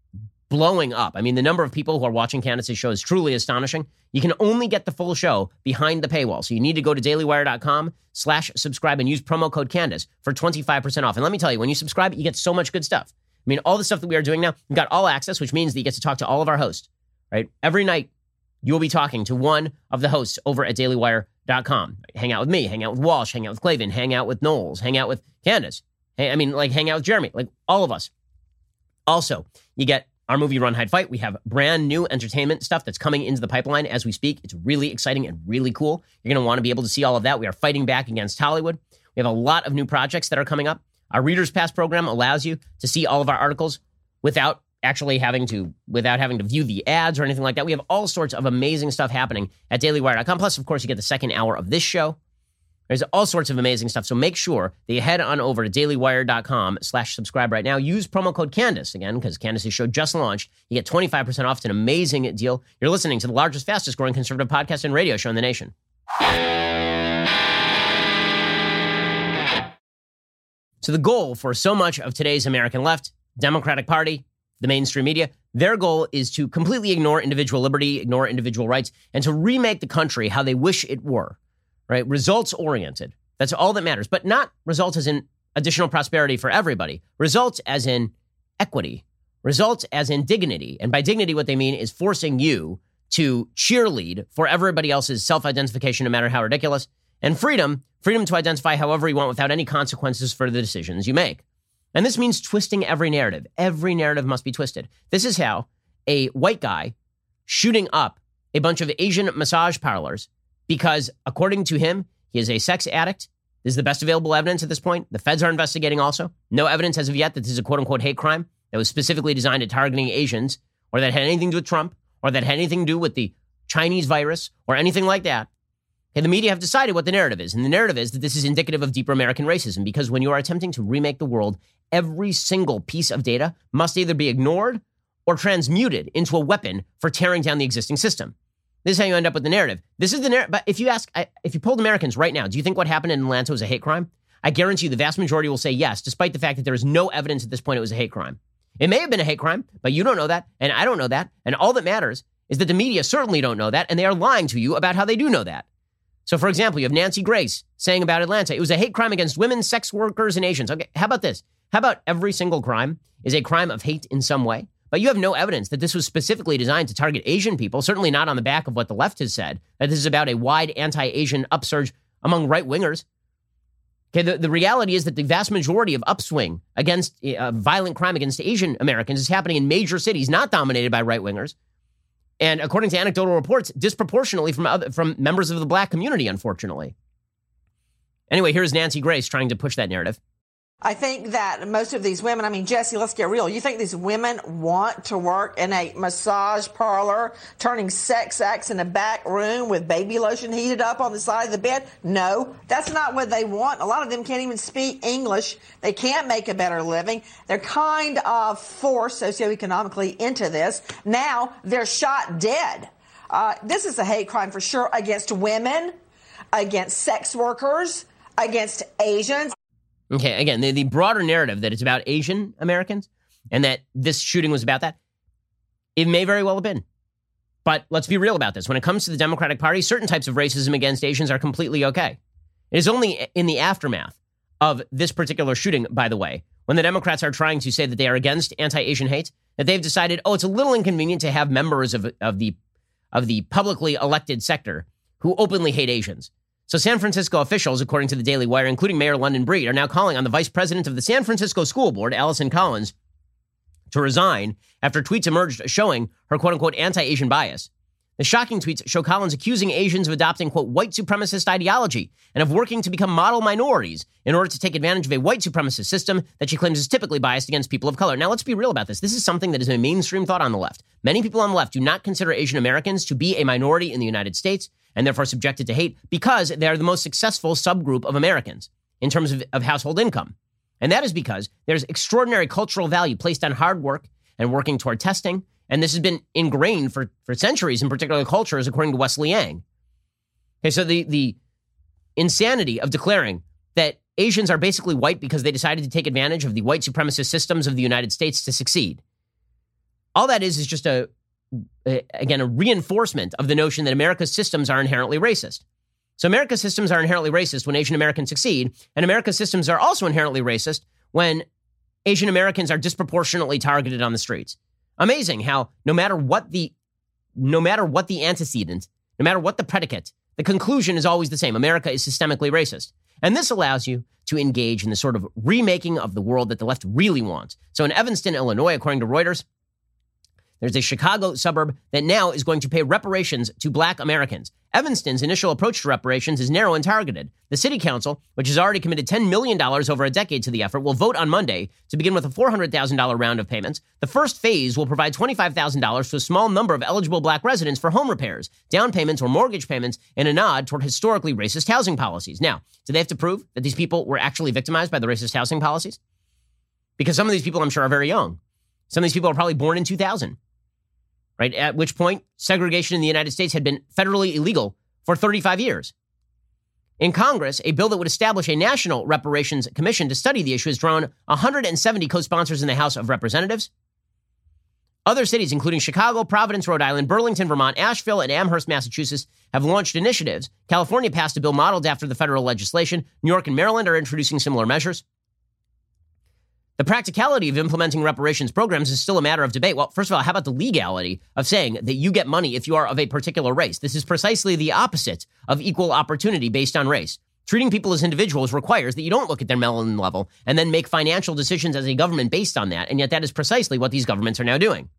blowing up. I mean, the number of people who are watching Candace's show is truly astonishing. You can only get the full show behind the paywall. So you need to go to daily wire dot com slash subscribe and use promo code Candace for twenty-five percent off. And let me tell you, when you subscribe, you get so much good stuff. I mean, all the stuff that we are doing now, we've got all access, which means that you get to talk to all of our hosts. Right? Every night, you will be talking to one of the hosts over at daily wire dot com. Hang out with me, hang out with Walsh, hang out with Klavan, hang out with Knowles, hang out with Candace. Hey, I mean, like, hang out with Jeremy, like all of us. Also, you get our movie Run, Hide, Fight. We have brand new entertainment stuff that's coming into the pipeline as we speak. It's really exciting and really cool. You're going to want to be able to see all of that. We are fighting back against Hollywood. We have a lot of new projects that are coming up. Our Reader's Pass program allows you to see all of our articles without actually having to, without having to view the ads or anything like that. We have all sorts of amazing stuff happening at daily wire dot com. Plus, of course, you get the second hour of this show. There's all sorts of amazing stuff. So make sure that you head on over to daily wire dot com slash subscribe right now. Use promo code Candace, again, because Candace's show just launched. You get twenty-five percent off. It's an amazing deal. You're listening to the largest, fastest growing conservative podcast and radio show in the nation. So the goal for so much of today's American left, Democratic Party, the mainstream media, their goal is to completely ignore individual liberty, ignore individual rights, and to remake the country how they wish it were, right? Results-oriented. That's all that matters. But not results as in additional prosperity for everybody. Results as in equity. Results as in dignity. And by dignity, what they mean is forcing you to cheerlead for everybody else's self-identification, no matter how ridiculous. And freedom, freedom to identify however you want without any consequences for the decisions you make. And this means twisting every narrative. Every narrative must be twisted. This is how a white guy shooting up a bunch of Asian massage parlors because, according to him, he is a sex addict. This is the best available evidence at this point. The feds are investigating also. No evidence as of yet that this is a quote-unquote hate crime that was specifically designed at targeting Asians or that had anything to do with Trump or that had anything to do with the Chinese virus or anything like that. And the media have decided what the narrative is. And the narrative is that this is indicative of deeper American racism because when you are attempting to remake the world, every single piece of data must either be ignored or transmuted into a weapon for tearing down the existing system. This is how you end up with the narrative. This is the narrative. But if you ask, if you polled Americans right now, do you think what happened in Atlanta was a hate crime? I guarantee you the vast majority will say yes, despite the fact that there is no evidence at this point it was a hate crime. It may have been a hate crime, but you don't know that, and I don't know that, and all that matters is that the media certainly don't know that, and they are lying to you about how they do know that. So, for example, you have Nancy Grace saying about Atlanta, it was a hate crime against women, sex workers, and Asians. Okay, how about this? How about every single crime is a crime of hate in some way? But you have no evidence that this was specifically designed to target Asian people, certainly not on the back of what the left has said, that this is about a wide anti-Asian upsurge among right-wingers. Okay, the, the reality is that the vast majority of upswing against uh, violent crime against Asian Americans is happening in major cities, not dominated by right-wingers. And according to anecdotal reports, disproportionately from other, from members of the black community, unfortunately. Anyway, here's Nancy Grace trying to push that narrative. I think that most of these women, I mean, Jesse, let's get real. You think these women want to work in a massage parlor, turning sex acts in a back room with baby lotion heated up on the side of the bed? No, that's not what they want. A lot of them can't even speak English. They can't make a better living. They're kind of forced socioeconomically into this. Now they're shot dead. Uh, this is a hate crime for sure against women, against sex workers, against Asians. Okay, again, the, the broader narrative that it's about Asian Americans and that this shooting was about that, it may very well have been. But let's be real about this. When it comes to the Democratic Party, certain types of racism against Asians are completely okay. It is only in the aftermath of this particular shooting, by the way, when the Democrats are trying to say that they are against anti-Asian hate, that they've decided, oh, it's a little inconvenient to have members of, of the of the publicly elected sector who openly hate Asians. So San Francisco officials, according to the Daily Wire, including Mayor London Breed, are now calling on the vice president of the San Francisco School Board, Allison Collins, to resign after tweets emerged showing her quote-unquote anti-Asian bias. The shocking tweets show Collins accusing Asians of adopting, quote, white supremacist ideology and of working to become model minorities in order to take advantage of a white supremacist system that she claims is typically biased against people of color. Now, let's be real about this. This is something that is a mainstream thought on the left. Many people on the left do not consider Asian Americans to be a minority in the United States and therefore subjected to hate because they are the most successful subgroup of Americans in terms of, of household income. And that is because there's extraordinary cultural value placed on hard work and working toward testing. And this has been ingrained for, for centuries in particular cultures, according to Wesley Yang. Okay, so the, the insanity of declaring that Asians are basically white because they decided to take advantage of the white supremacist systems of the United States to succeed. All that is is just a, a again, a reinforcement of the notion that America's systems are inherently racist. So America's systems are inherently racist when Asian Americans succeed, and America's systems are also inherently racist when Asian Americans are disproportionately targeted on the streets. Amazing how no matter what the no matter what the antecedent, no matter what the predicate, the conclusion is always the same. America is systemically racist. And this allows you to engage in the sort of remaking of the world that the left really wants. So in Evanston, Illinois, according to Reuters, there's a Chicago suburb that now is going to pay reparations to black Americans. Evanston's initial approach to reparations is narrow and targeted. The city council, which has already committed ten million dollars over a decade to the effort, will vote on Monday to begin with a four hundred thousand dollars round of payments. The first phase will provide twenty-five thousand dollars to a small number of eligible black residents for home repairs, down payments, or mortgage payments in a nod toward historically racist housing policies. Now, do they have to prove that these people were actually victimized by the racist housing policies? Because some of these people, I'm sure, are very young. Some of these people are probably born in two thousand. Right? At which point, segregation in the United States had been federally illegal for thirty-five years. In Congress, a bill that would establish a national reparations commission to study the issue has drawn one hundred seventy co-sponsors in the House of Representatives. Other cities, including Chicago, Providence, Rhode Island, Burlington, Vermont, Asheville, and Amherst, Massachusetts, have launched initiatives. California passed a bill modeled after the federal legislation. New York and Maryland are introducing similar measures. The practicality of implementing reparations programs is still a matter of debate. Well, first of all, how about the legality of saying that you get money if you are of a particular race? This is precisely the opposite of equal opportunity based on race. Treating people as individuals requires that you don't look at their melanin level and then make financial decisions as a government based on that. And yet that is precisely what these governments are now doing.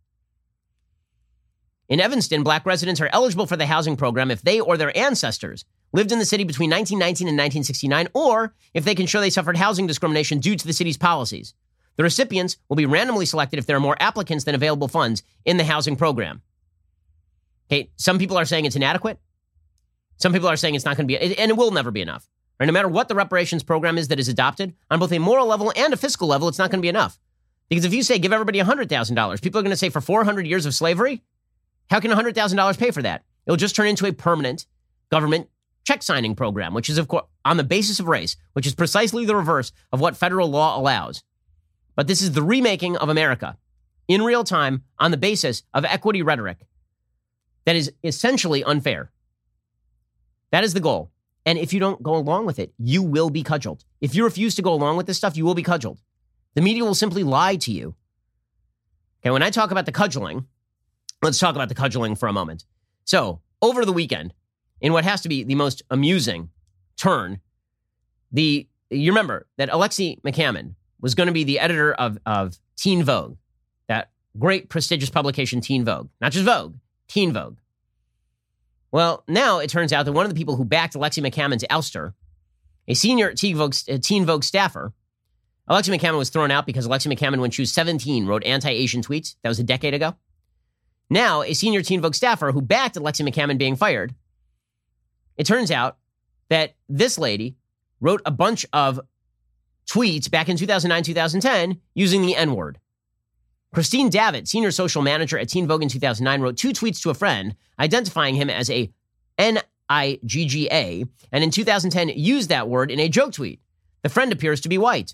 In Evanston, black residents are eligible for the housing program if they or their ancestors lived in the city between nineteen nineteen and nineteen sixty-nine, or if they can show they suffered housing discrimination due to the city's policies. The recipients will be randomly selected if there are more applicants than available funds in the housing program. Okay, some people are saying it's inadequate. Some people are saying it's not going to be, and it will never be enough. Right? No matter what the reparations program is that is adopted, on both a moral level and a fiscal level, it's not going to be enough. Because if you say give everybody one hundred thousand dollars, people are going to say for four hundred years of slavery, how can one hundred thousand dollars pay for that? It'll just turn into a permanent government check signing program, which is, of course, on the basis of race, which is precisely the reverse of what federal law allows. But this is the remaking of America. in real time on the basis of equity rhetoric that is essentially unfair. That is the goal. And if you don't go along with it, you will be cudgeled. If you refuse to go along with this stuff, you will be cudgeled. The media will simply lie to you. Okay, when I talk about the cudgeling, let's talk about the cudgeling for a moment. So, over the weekend, in what has to be the most amusing turn, the you remember that Alexi McCammon was going to be the editor of, of Teen Vogue, that great prestigious publication Teen Vogue. Not just Vogue, Teen Vogue. Well, now it turns out that one of the people who backed Alexi McCammon's ouster, a senior Teen Vogue, uh, Teen Vogue staffer, Alexi McCammon was thrown out because Alexi McCammon, when she was seventeen, wrote anti-Asian tweets. That was a decade ago. Now, a senior Teen Vogue staffer who backed Alexi McCammon being fired, it turns out that this lady wrote a bunch of tweets back in two thousand nine, two thousand ten using the N-word. Christine Davitt, senior social manager at Teen Vogue in two thousand nine, wrote two tweets to a friend identifying him as a N I G G A, and in two thousand ten used that word in a joke tweet. The friend appears to be white.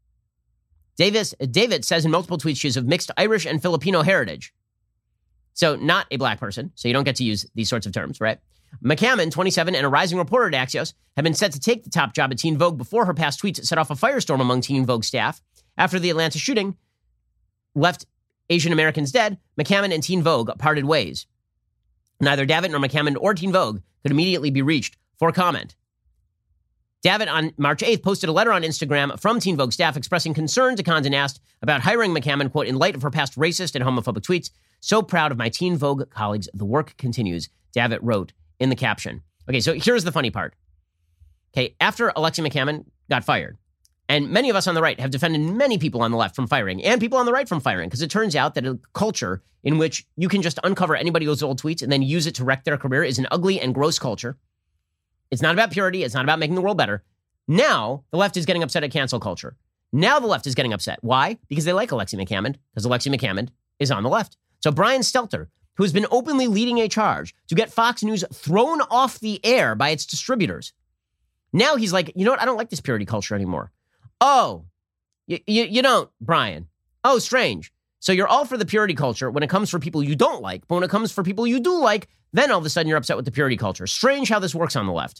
Davis, Davitt says in multiple tweets she is of mixed Irish and Filipino heritage. So not a black person, so you don't get to use these sorts of terms, right? McCammon, twenty-seven, and a rising reporter at Axios have been set to take the top job at Teen Vogue before her past tweets set off a firestorm among Teen Vogue staff. After the Atlanta shooting left Asian Americans dead, McCammon and Teen Vogue parted ways. Neither Davitt nor McCammon or Teen Vogue could immediately be reached for comment. Davitt on March eighth posted a letter on Instagram from Teen Vogue staff expressing concern to Condé Nast about hiring McCammon, quote, in light of her past racist and homophobic tweets. So proud of my Teen Vogue colleagues. The work continues, Davitt wrote in the caption. Okay, so here's the funny part. Okay, after Alexi McCammon got fired, and many of us on the right have defended many people on the left from firing and people on the right from firing, because it turns out that a culture in which you can just uncover anybody's old tweets and then use it to wreck their career is an ugly and gross culture. It's not about purity. It's not about making the world better. Now, the left is getting upset at cancel culture. Now the left is getting upset. Why? Because they like Alexi McCammon, because Alexi McCammon is on the left. So Brian Stelter, who has been openly leading a charge to get Fox News thrown off the air by its distributors, now he's like, you know what? I don't like this purity culture anymore. Oh, you, you, you don't, Brian. Oh, strange. So you're all for the purity culture when it comes for people you don't like, but when it comes for people you do like, then all of a sudden you're upset with the purity culture. Strange how this works on the left.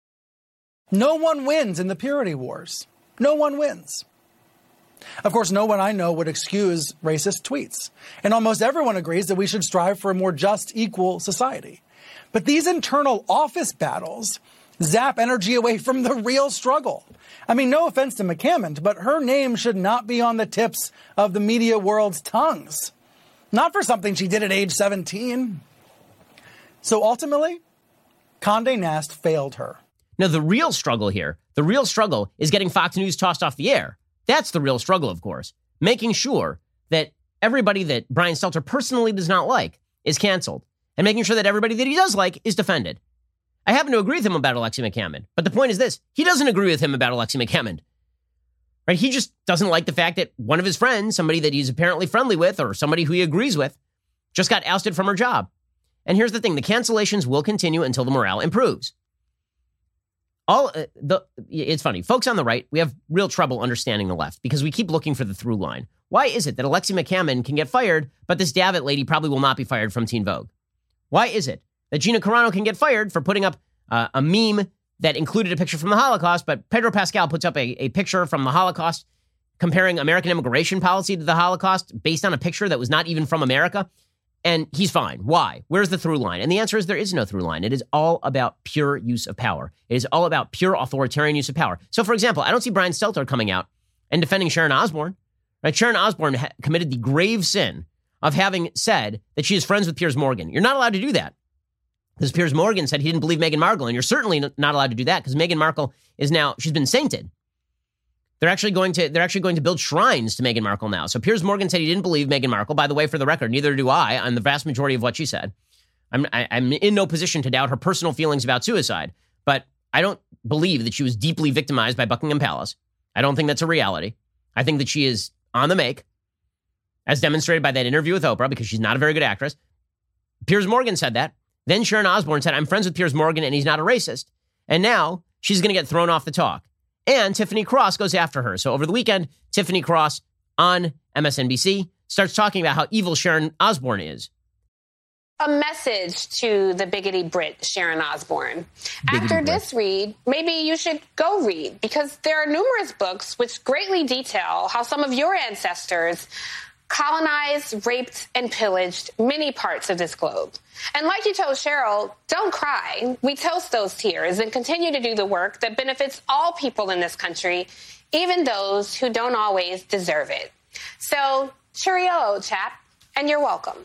No one wins in the purity wars. No one wins. Of course, no one I know would excuse racist tweets. And almost everyone agrees that we should strive for a more just, equal society. But these internal office battles zap energy away from the real struggle. I mean, no offense to McCammon, but her name should not be on the tips of the media world's tongues. Not for something she did at age seventeen. So ultimately, Condé Nast failed her. Now, the real struggle here, the real struggle is getting Fox News tossed off the air. That's the real struggle, of course. Making sure that everybody that Brian Stelter personally does not like is canceled. And making sure that everybody that he does like is defended. I happen to agree with him about Alexi McCammon. But the point is this. He doesn't agree with him about Alexi McCammon. Right? He just doesn't like the fact that one of his friends, somebody that he's apparently friendly with or somebody who he agrees with, just got ousted from her job. And here's the thing. The cancellations will continue until the morale improves. All uh, the It's funny. Folks on the right, we have real trouble understanding the left because we keep looking for the through line. Why is it that Alexi McCammon can get fired, but this Davitt lady probably will not be fired from Teen Vogue? Why is it that Gina Carano can get fired for putting up uh, a meme that included a picture from the Holocaust, but Pedro Pascal puts up a, a picture from the Holocaust comparing American immigration policy to the Holocaust based on a picture that was not even from America? And he's fine. Why? Where's the through line? And the answer is there is no through line. It is all about pure use of power. It is all about pure authoritarian use of power. So, for example, I don't see Brian Stelter coming out and defending Sharon Osbourne. Right? Sharon Osbourne ha- committed the grave sin of having said that she is friends with Piers Morgan. You're not allowed to do that because Piers Morgan said he didn't believe Meghan Markle, and you're certainly not allowed to do that because Meghan Markle is now, she's been sainted. They're actually going to they're actually going to build shrines to Meghan Markle now. So Piers Morgan said he didn't believe Meghan Markle. By the way, for the record, neither do I on the vast majority of what she said. I'm I, I'm in no position to doubt her personal feelings about suicide, but I don't believe that she was deeply victimized by Buckingham Palace. I don't think that's a reality. I think that she is on the make, as demonstrated by that interview with Oprah, because she's not a very good actress. Piers Morgan said that. Then Sharon Osbourne said, I'm friends with Piers Morgan and he's not a racist. And now she's going to get thrown off the talk. And Tiffany Cross goes after her. So over the weekend, Tiffany Cross on M S N B C starts talking about how evil Sharon Osbourne is. A message to the biggity Brit Sharon Osbourne. Biggity After Brit. this read, maybe you should go read, because there are numerous books which greatly detail how some of your ancestors colonized, raped, and pillaged many parts of this globe. And like you told Cheryl, don't cry. We toast those tears and continue to do the work that benefits all people in this country, even those who don't always deserve it. So, cheerio, old chap, and you're welcome.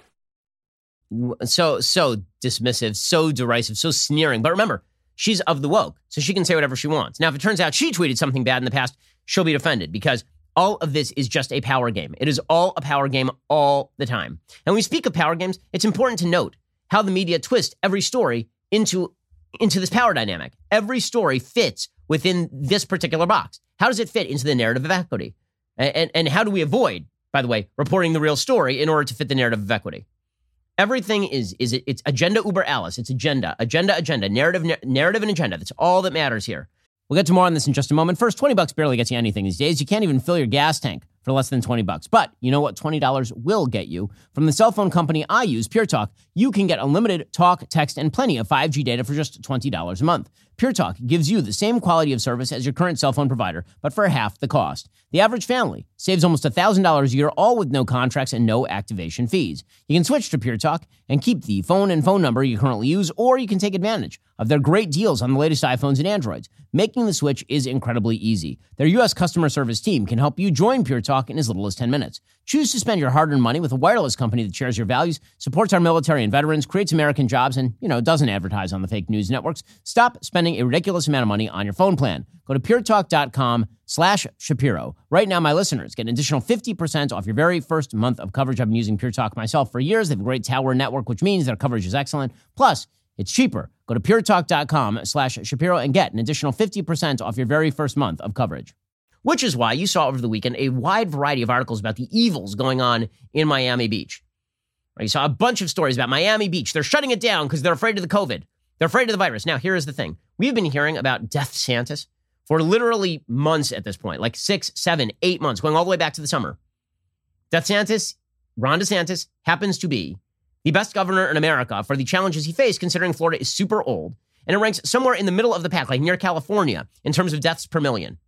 So, so dismissive, so derisive, so sneering. But remember, she's of the woke, so she can say whatever she wants. Now, if it turns out she tweeted something bad in the past, she'll be defended, because all of this is just a power game. It is all a power game all the time. And when we speak of power games, it's important to note how the media twist every story into, into this power dynamic. Every story fits within this particular box. How does it fit into the narrative of equity? And, and, and how do we avoid, by the way, reporting the real story in order to fit the narrative of equity? Everything is, is it, it's agenda uber alles. It's agenda, agenda, agenda, narrative, na- narrative, and agenda. That's all that matters here. We'll get to more on this in just a moment. First, twenty bucks barely gets you anything these days. You can't even fill your gas tank for less than twenty bucks. But you know what twenty dollars will get you? From the cell phone company I use, Pure Talk, you can get unlimited talk, text, and plenty of five G data for just twenty dollars a month. Pure Talk gives you the same quality of service as your current cell phone provider, but for half the cost. The average family saves almost one thousand dollars a year, all with no contracts and no activation fees. You can switch to Pure Talk and keep the phone and phone number you currently use, or you can take advantage of their great deals on the latest iPhones and Androids. Making the switch is incredibly easy. Their U S customer service team can help you join Pure Talk in as little as ten minutes. Choose to spend your hard-earned money with a wireless company that shares your values, supports our military and veterans, creates American jobs, and, you know, doesn't advertise on the fake news networks. Stop spending a ridiculous amount of money on your phone plan. Go to puretalk.com slash Shapiro. Right now, my listeners get an additional fifty percent off your very first month of coverage. I've been using Pure Talk myself for years. They have a great tower network, which means their coverage is excellent. Plus, it's cheaper. Go to puretalk.com slash Shapiro and get an additional fifty percent off your very first month of coverage. Which is why you saw over the weekend a wide variety of articles about the evils going on in Miami Beach. You saw a bunch of stories about Miami Beach. They're shutting it down because they're afraid of the COVID. They're afraid of the virus. Now, here's the thing. We've been hearing about Death Santis for literally months at this point, like six, seven, eight months, going all the way back to the summer. Death Santis, Ron DeSantis, happens to be the best governor in America for the challenges he faced, considering Florida is super old, and it ranks somewhere in the middle of the pack, like near California, in terms of deaths per million.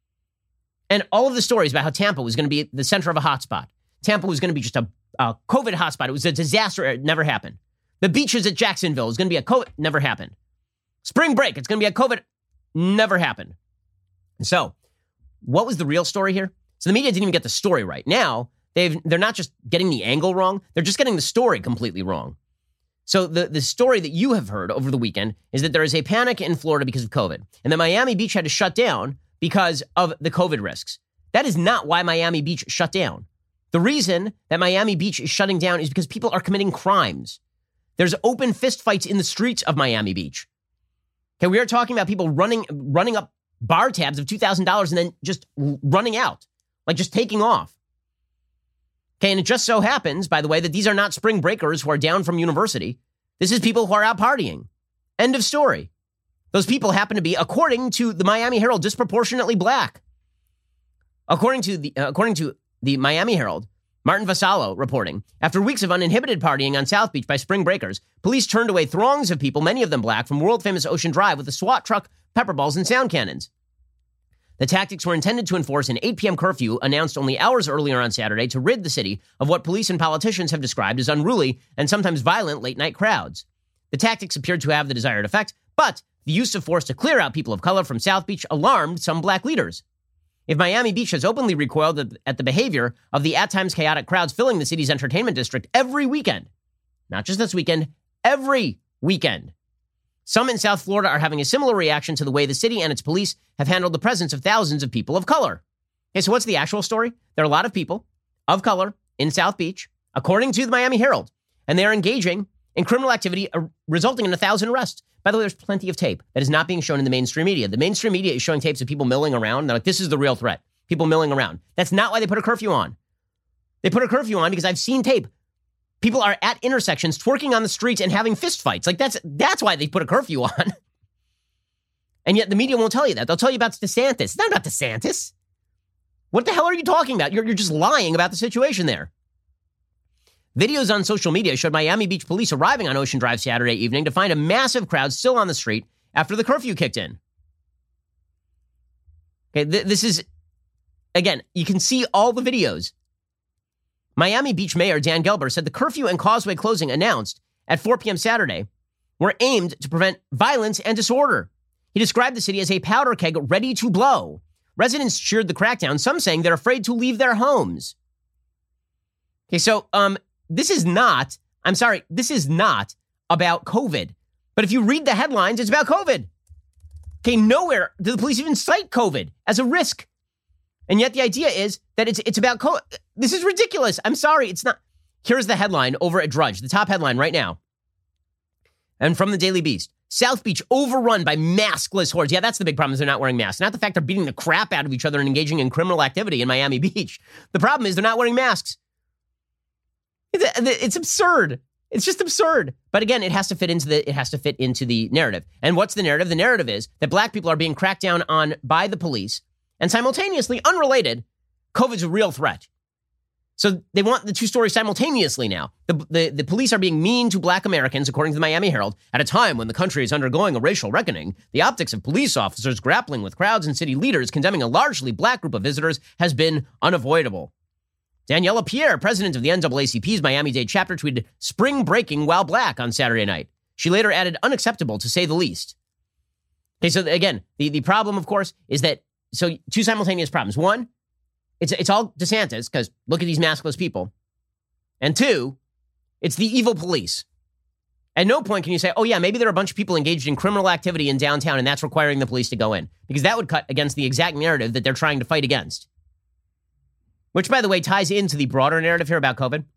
And all of the stories about how Tampa was going to be the center of a hotspot. Tampa was going to be just a, a COVID hotspot. It was a disaster. It never happened. The beaches at Jacksonville is going to be a COVID. Never happened. Spring break, it's going to be a COVID. Never happened. So what was the real story here? So the media didn't even get the story right. Now, they've, they're not just getting the angle wrong. They're just getting the story completely wrong. So the, the story that you have heard over the weekend is that there is a panic in Florida because of COVID, and that Miami Beach had to shut down because of the COVID risks. That is not why Miami Beach shut down. The reason that Miami Beach is shutting down is because people are committing crimes. There's open fistfights in the streets of Miami Beach. Okay, we are talking about people running running up bar tabs of two thousand dollars and then just running out, like just taking off. Okay, and it just so happens, by the way, that these are not spring breakers who are down from university. This is people who are out partying. End of story. Those people happen to be, according to the Miami Herald, disproportionately black. According to the uh, according to the Miami Herald, Martin Vasallo reporting, after weeks of uninhibited partying on South Beach by spring breakers, police turned away throngs of people, many of them black, from world-famous Ocean Drive with a SWAT truck, pepper balls, and sound cannons. The tactics were intended to enforce an eight p.m. curfew announced only hours earlier on Saturday to rid the city of what police and politicians have described as unruly and sometimes violent late-night crowds. The tactics appeared to have the desired effect, but the use of force to clear out people of color from South Beach alarmed some black leaders. If Miami Beach has openly recoiled at the behavior of the at times chaotic crowds filling the city's entertainment district every weekend, not just this weekend, every weekend, some in South Florida are having a similar reaction to the way the city and its police have handled the presence of thousands of people of color. Okay, so what's the actual story? There are a lot of people of color in South Beach, according to the Miami Herald, and they are engaging in criminal activity uh, resulting in a thousand arrests. By the way, there's plenty of tape that is not being shown in the mainstream media. The mainstream media is showing tapes of people milling around. And they're like, this is the real threat. People milling around. That's not why they put a curfew on. They put a curfew on because I've seen tape. People are at intersections twerking on the streets and having fistfights. Like that's that's why they put a curfew on. And yet the media won't tell you that. They'll tell you about DeSantis. It's not about DeSantis. What the hell are you talking about? You're, you're just lying about the situation there. Videos on social media showed Miami Beach police arriving on Ocean Drive Saturday evening to find a massive crowd still on the street after the curfew kicked in. Okay, th- this is, again, you can see all the videos. Miami Beach Mayor Dan Gelber said the curfew and causeway closing announced at four p.m. Saturday were aimed to prevent violence and disorder. He described the city as a powder keg ready to blow. Residents cheered the crackdown, some saying they're afraid to leave their homes. Okay, so um, this is not, I'm sorry, this is not about COVID. But if you read the headlines, it's about COVID. Okay, nowhere do the police even cite COVID as a risk. And yet the idea is that it's it's about COVID. This is ridiculous. I'm sorry, it's not. Here's the headline over at Drudge, the top headline right now. And from the Daily Beast, South Beach overrun by maskless hordes. Yeah, that's the big problem is they're not wearing masks. Not the fact they're beating the crap out of each other and engaging in criminal activity in Miami Beach. The problem is they're not wearing masks. It's, it's absurd. It's just absurd. But again, it has to fit into the it has to fit into the narrative. And what's the narrative? The narrative is that black people are being cracked down on by the police, and simultaneously, unrelated, COVID's a real threat. So they want the two stories simultaneously now. The, the, the police are being mean to black Americans, according to the Miami Herald, at a time when the country is undergoing a racial reckoning. The optics of police officers grappling with crowds and city leaders condemning a largely black group of visitors has been unavoidable. Daniela Pierre, president of the N double A C P's Miami-Dade chapter, tweeted, "Spring breaking while black" on Saturday night. She later added, "Unacceptable, to say the least." Okay, so again, the, the problem, of course, is that, so two simultaneous problems. One, it's it's all DeSantis, because look at these maskless people. And two, it's the evil police. At no point can you say, oh yeah, maybe there are a bunch of people engaged in criminal activity in downtown and that's requiring the police to go in. Because that would cut against the exact narrative that they're trying to fight against. Which, by the way, ties into the broader narrative here about COVID.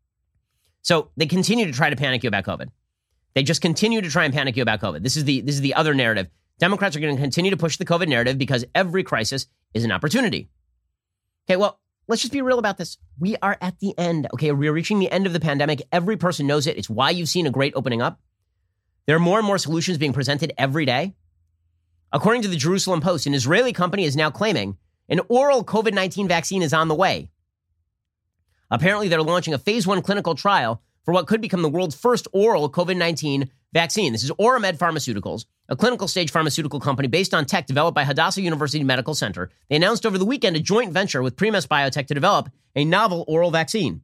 So they continue to try to panic you about COVID. They just continue to try and panic you about COVID. This is the this is the other narrative. Democrats are going to continue to push the COVID narrative because every crisis is an opportunity. Okay, well, let's just be real about this. We are at the end. Okay, we're reaching the end of the pandemic. Every person knows it. It's why you've seen a great opening up. There are more and more solutions being presented every day. According to the Jerusalem Post, an Israeli company is now claiming an oral COVID nineteen vaccine is on the way. Apparently, they're launching a phase one clinical trial for what could become the world's first oral COVID nineteen vaccine. This is Oramed Pharmaceuticals, a clinical stage pharmaceutical company based on tech developed by Hadassah University Medical Center. They announced over the weekend a joint venture with Primus Biotech to develop a novel oral vaccine.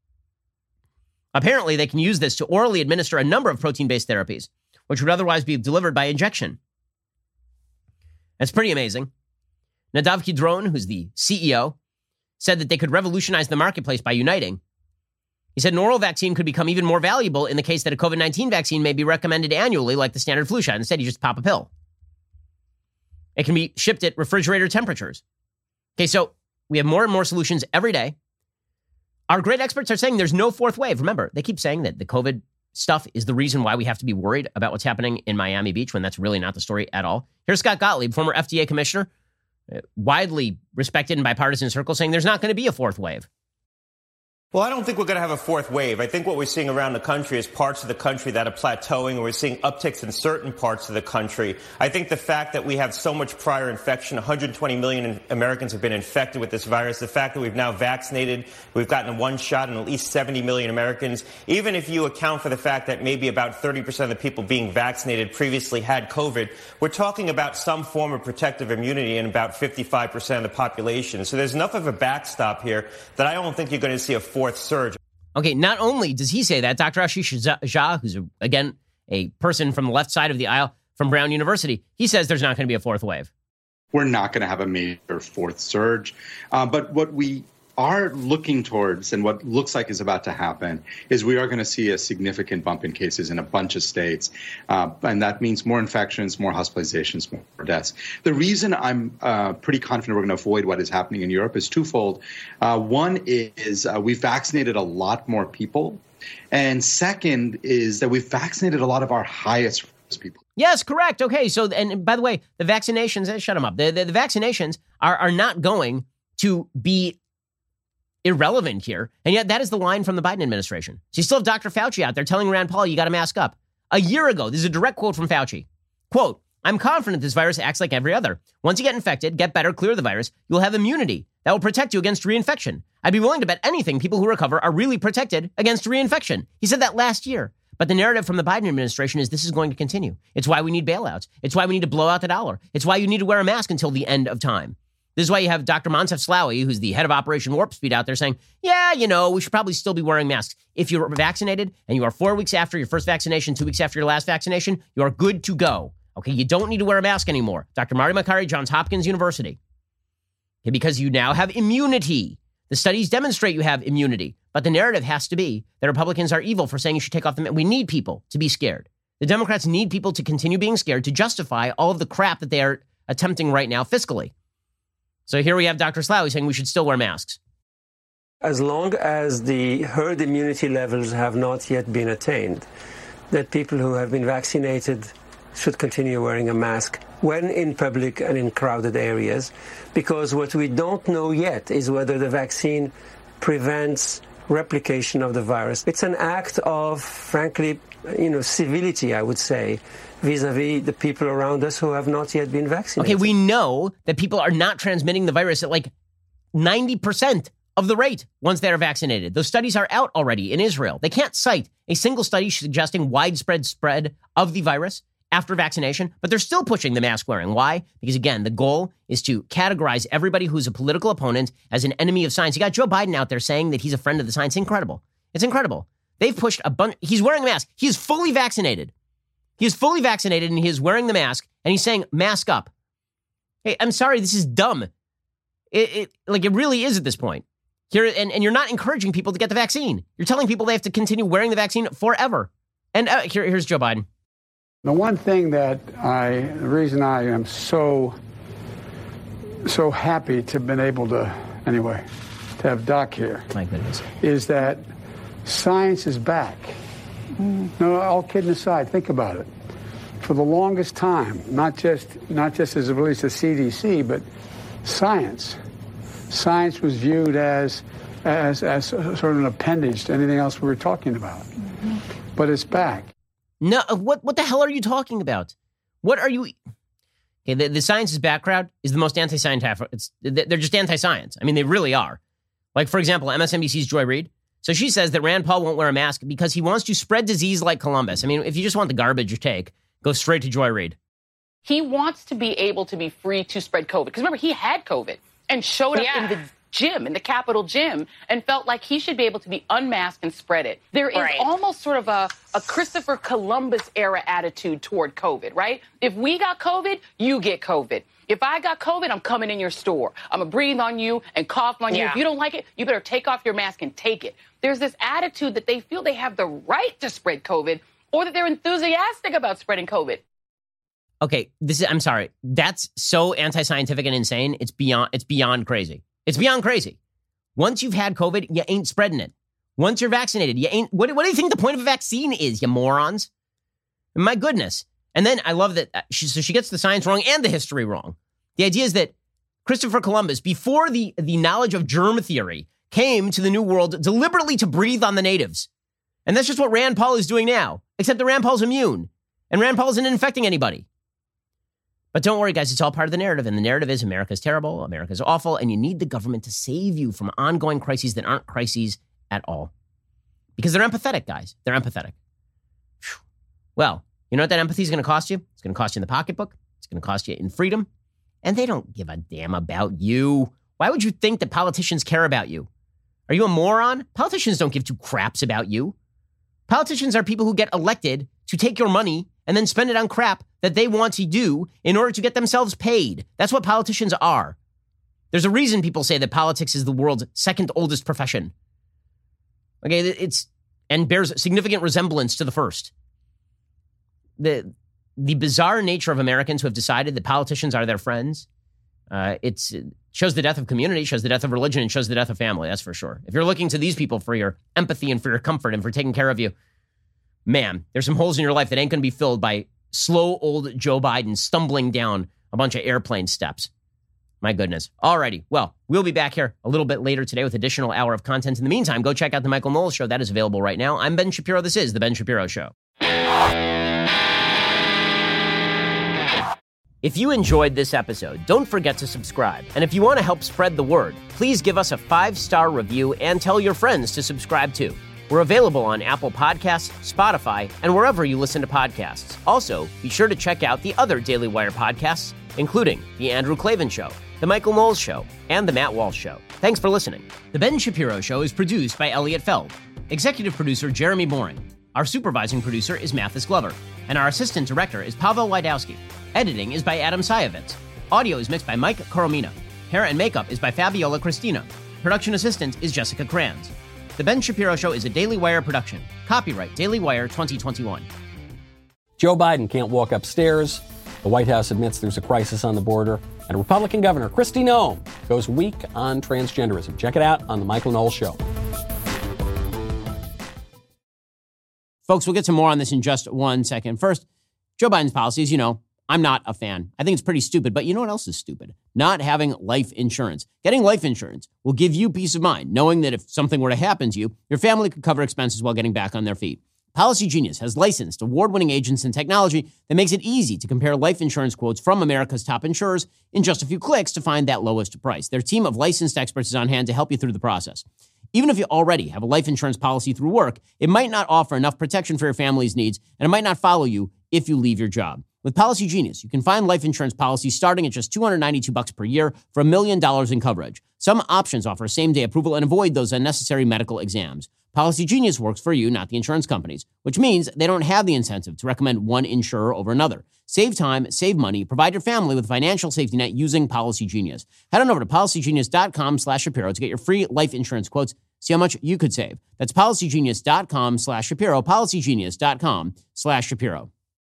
Apparently, they can use this to orally administer a number of protein-based therapies, which would otherwise be delivered by injection. That's pretty amazing. Nadav Kidron, who's the C E O, said that they could revolutionize the marketplace by uniting. He said an oral vaccine could become even more valuable in the case that a COVID nineteen vaccine may be recommended annually like the standard flu shot. Instead, you just pop a pill. It can be shipped at refrigerator temperatures. Okay, so we have more and more solutions every day. Our great experts are saying there's no fourth wave. Remember, they keep saying that the COVID stuff is the reason why we have to be worried about what's happening in Miami Beach, when that's really not the story at all. Here's Scott Gottlieb, former F D A commissioner, widely respected in bipartisan circles, saying there's not going to be a fourth wave. Well, I don't think we're going to have a fourth wave. I think what we're seeing around the country is parts of the country that are plateauing, and we're seeing upticks in certain parts of the country. I think the fact that we have so much prior infection, one hundred twenty million Americans have been infected with this virus, the fact that we've now vaccinated, we've gotten one shot in at least seventy million Americans, even if you account for the fact that maybe about thirty percent of the people being vaccinated previously had COVID, we're talking about some form of protective immunity in about fifty-five percent of the population. So there's enough of a backstop here that I don't think you're going to see a fourth surge. Okay, not only does he say that, Doctor Ashish Jha, who's, a, again, a person from the left side of the aisle from Brown University, he says there's not going to be a fourth wave. We're not going to have a major fourth surge. Uh, but what we are looking towards, and what looks like is about to happen, is we are going to see a significant bump in cases in a bunch of states. Uh, and that means more infections, more hospitalizations, more deaths. The reason I'm uh, pretty confident we're going to avoid what is happening in Europe is twofold. Uh, one is uh, we've vaccinated a lot more people. And second is that we've vaccinated a lot of our highest risk people. Yes, correct. Okay, so, and by the way, the vaccinations, eh, shut them up. The, the, the vaccinations are, are not going to be irrelevant here. And yet that is the line from the Biden administration. So you still have Doctor Fauci out there telling Rand Paul, you got to mask up. A year ago, this is a direct quote from Fauci. Quote, "I'm confident this virus acts like every other. Once you get infected, get better, clear the virus, you'll have immunity. that will protect you against reinfection. I'd be willing to bet anything people who recover are really protected against reinfection. He said that last year. But the narrative from the Biden administration is this is going to continue. It's why we need bailouts. It's why we need to blow out the dollar. It's why you need to wear a mask until the end of time. This is why you have Doctor Moncef Slaoui, who's the head of Operation Warp Speed, out there saying, yeah, you know, we should probably still be wearing masks. If you're vaccinated and you are four weeks after your first vaccination, two weeks after your last vaccination, you are good to go. Okay, you don't need to wear a mask anymore. Doctor Marty Makary, Johns Hopkins University. Okay, because you now have immunity. The studies demonstrate you have immunity. But the narrative has to be that Republicans are evil for saying you should take off the mask. We need people to be scared. The Democrats need people to continue being scared to justify all of the crap that they are attempting right now fiscally. So here we have Doctor Slaoui saying we should still wear masks. As long as the herd immunity levels have not yet been attained, that people who have been vaccinated should continue wearing a mask when in public and in crowded areas, because what we don't know yet is whether the vaccine prevents replication of the virus. It's an act of, frankly, you know, civility, I would say, vis-a-vis the people around us who have not yet been vaccinated. Okay, we know that people are not transmitting the virus at like ninety percent of the rate once they are vaccinated. Those studies are out already in Israel. They can't cite a single study suggesting widespread spread of the virus after vaccination, but they're still pushing the mask wearing. Why? Because, again, the goal is to categorize everybody who's a political opponent as an enemy of science. You got Joe Biden out there saying that he's a friend of the science. Incredible. It's incredible. They've pushed a bunch. He's wearing a mask. He is fully vaccinated. He is fully vaccinated and he is wearing the mask and he's saying, mask up. Hey, I'm sorry, this is dumb. It, it like it really is at this point. Here, and, and you're not encouraging people to get the vaccine. You're telling people they have to continue wearing the vaccine forever. And uh, here, here's Joe Biden. The one thing that I, the reason I am so, so happy to have been able to, anyway, to have Doc here, my goodness, is that science is back. Mm. No, all kidding aside, think about it. For the longest time, not just not just as it relates to C D C, but science, science was viewed as as as sort of an appendage to anything else we were talking about. Mm-hmm. But it's back. No, what what the hell are you talking about? What are you? Okay, the, the science's background is the most anti-scientific. It's, they're just anti-science. I mean, they really are. Like, for example, M S N B C's Joy Reid. So she says that Rand Paul won't wear a mask because he wants to spread disease like Columbus. I mean, if you just want the garbage you take, go straight to Joy Reid. He wants to be able to be free to spread COVID. Because remember, he had COVID and showed up yeah. in the gym, in the Capitol gym, and felt like he should be able to be unmasked and spread it. There is right. almost sort of a, a Christopher Columbus era attitude toward COVID, right? If we got COVID, you get COVID. If I got COVID, I'm coming in your store. I'm going to breathe on you and cough on yeah. you. If you don't like it, you better take off your mask and take it. There's this attitude that they feel they have the right to spread COVID or that they're enthusiastic about spreading COVID. Okay, this is, I'm sorry. That's so anti-scientific and insane. It's beyond, it's beyond crazy. It's beyond crazy. Once you've had COVID, you ain't spreading it. Once you're vaccinated, you ain't, what, what do you think the point of a vaccine is, you morons? My goodness. And then I love that she, so she gets the science wrong and the history wrong. The idea is that Christopher Columbus, before the, the knowledge of germ theory, came to the New World deliberately to breathe on the natives. And that's just what Rand Paul is doing now, except that Rand Paul's immune. And Rand Paul isn't infecting anybody. But don't worry, guys, it's all part of the narrative. And the narrative is America's terrible, America's awful, and you need the government to save you from ongoing crises that aren't crises at all. Because they're empathetic, guys. They're empathetic. Whew. Well, you know what that empathy is going to cost you? It's going to cost you in the pocketbook. It's going to cost you in freedom. And they don't give a damn about you. Why would you think that politicians care about you? Are you a moron? Politicians don't give two craps about you. Politicians are people who get elected to take your money and then spend it on crap that they want to do in order to get themselves paid. That's what politicians are. There's a reason people say that politics is the world's second oldest profession. Okay, it's and bears significant resemblance to the first. The the bizarre nature of Americans who have decided that politicians are their friends, uh, it's, it shows the death of community, shows the death of religion, and shows the death of family, that's for sure. If you're looking to these people for your empathy and for your comfort and for taking care of you, man, there's some holes in your life that ain't going to be filled by slow old Joe Biden stumbling down a bunch of airplane steps. My goodness. Alrighty. Well, we'll be back here a little bit later today with additional hour of content. In the meantime, go check out the Michael Knowles Show. That is available right now. I'm Ben Shapiro. This is The Ben Shapiro Show. If you enjoyed this episode, don't forget to subscribe. And if you want to help spread the word, please give us a five-star review and tell your friends to subscribe too. We're available on Apple Podcasts, Spotify, and wherever you listen to podcasts. Also, be sure to check out the other Daily Wire podcasts, including The Andrew Klavan Show, The Michael Knowles Show, and The Matt Walsh Show. Thanks for listening. The Ben Shapiro Show is produced by Elliot Feld. Executive producer Jeremy Boring. Our supervising producer is Mathis Glover. And our assistant director is Pavel Wydowski. Editing is by Adam Sayevitz. Audio is mixed by Mike Coromina. Hair and makeup is by Fabiola Cristina. Production assistant is Jessica Kranz. The Ben Shapiro Show is a Daily Wire production. Copyright Daily Wire twenty twenty-one. Joe Biden can't walk upstairs. The White House admits there's a crisis on the border. And Republican Governor Kristi Noem goes weak on transgenderism. Check it out on The Michael Knowles Show. Folks, we'll get to more on this in just one second. First, Joe Biden's policies, you know, I'm not a fan. I think it's pretty stupid, but you know what else is stupid? Not having life insurance. Getting life insurance will give you peace of mind, knowing that if something were to happen to you, your family could cover expenses while getting back on their feet. Policy Genius has licensed award-winning agents and technology that makes it easy to compare life insurance quotes from America's top insurers in just a few clicks to find that lowest price. Their team of licensed experts is on hand to help you through the process. Even if you already have a life insurance policy through work, it might not offer enough protection for your family's needs, and it might not follow you if you leave your job. With Policy Genius, you can find life insurance policies starting at just two hundred ninety-two bucks per year for a million dollars in coverage. Some options offer same-day approval and avoid those unnecessary medical exams. Policy Genius works for you, not the insurance companies, which means they don't have the incentive to recommend one insurer over another. Save time, save money, provide your family with a financial safety net using Policy Genius. Head on over to policygenius.com slash Shapiro to get your free life insurance quotes. See how much you could save. That's policygenius.com slash Shapiro, policygenius.com slash Shapiro.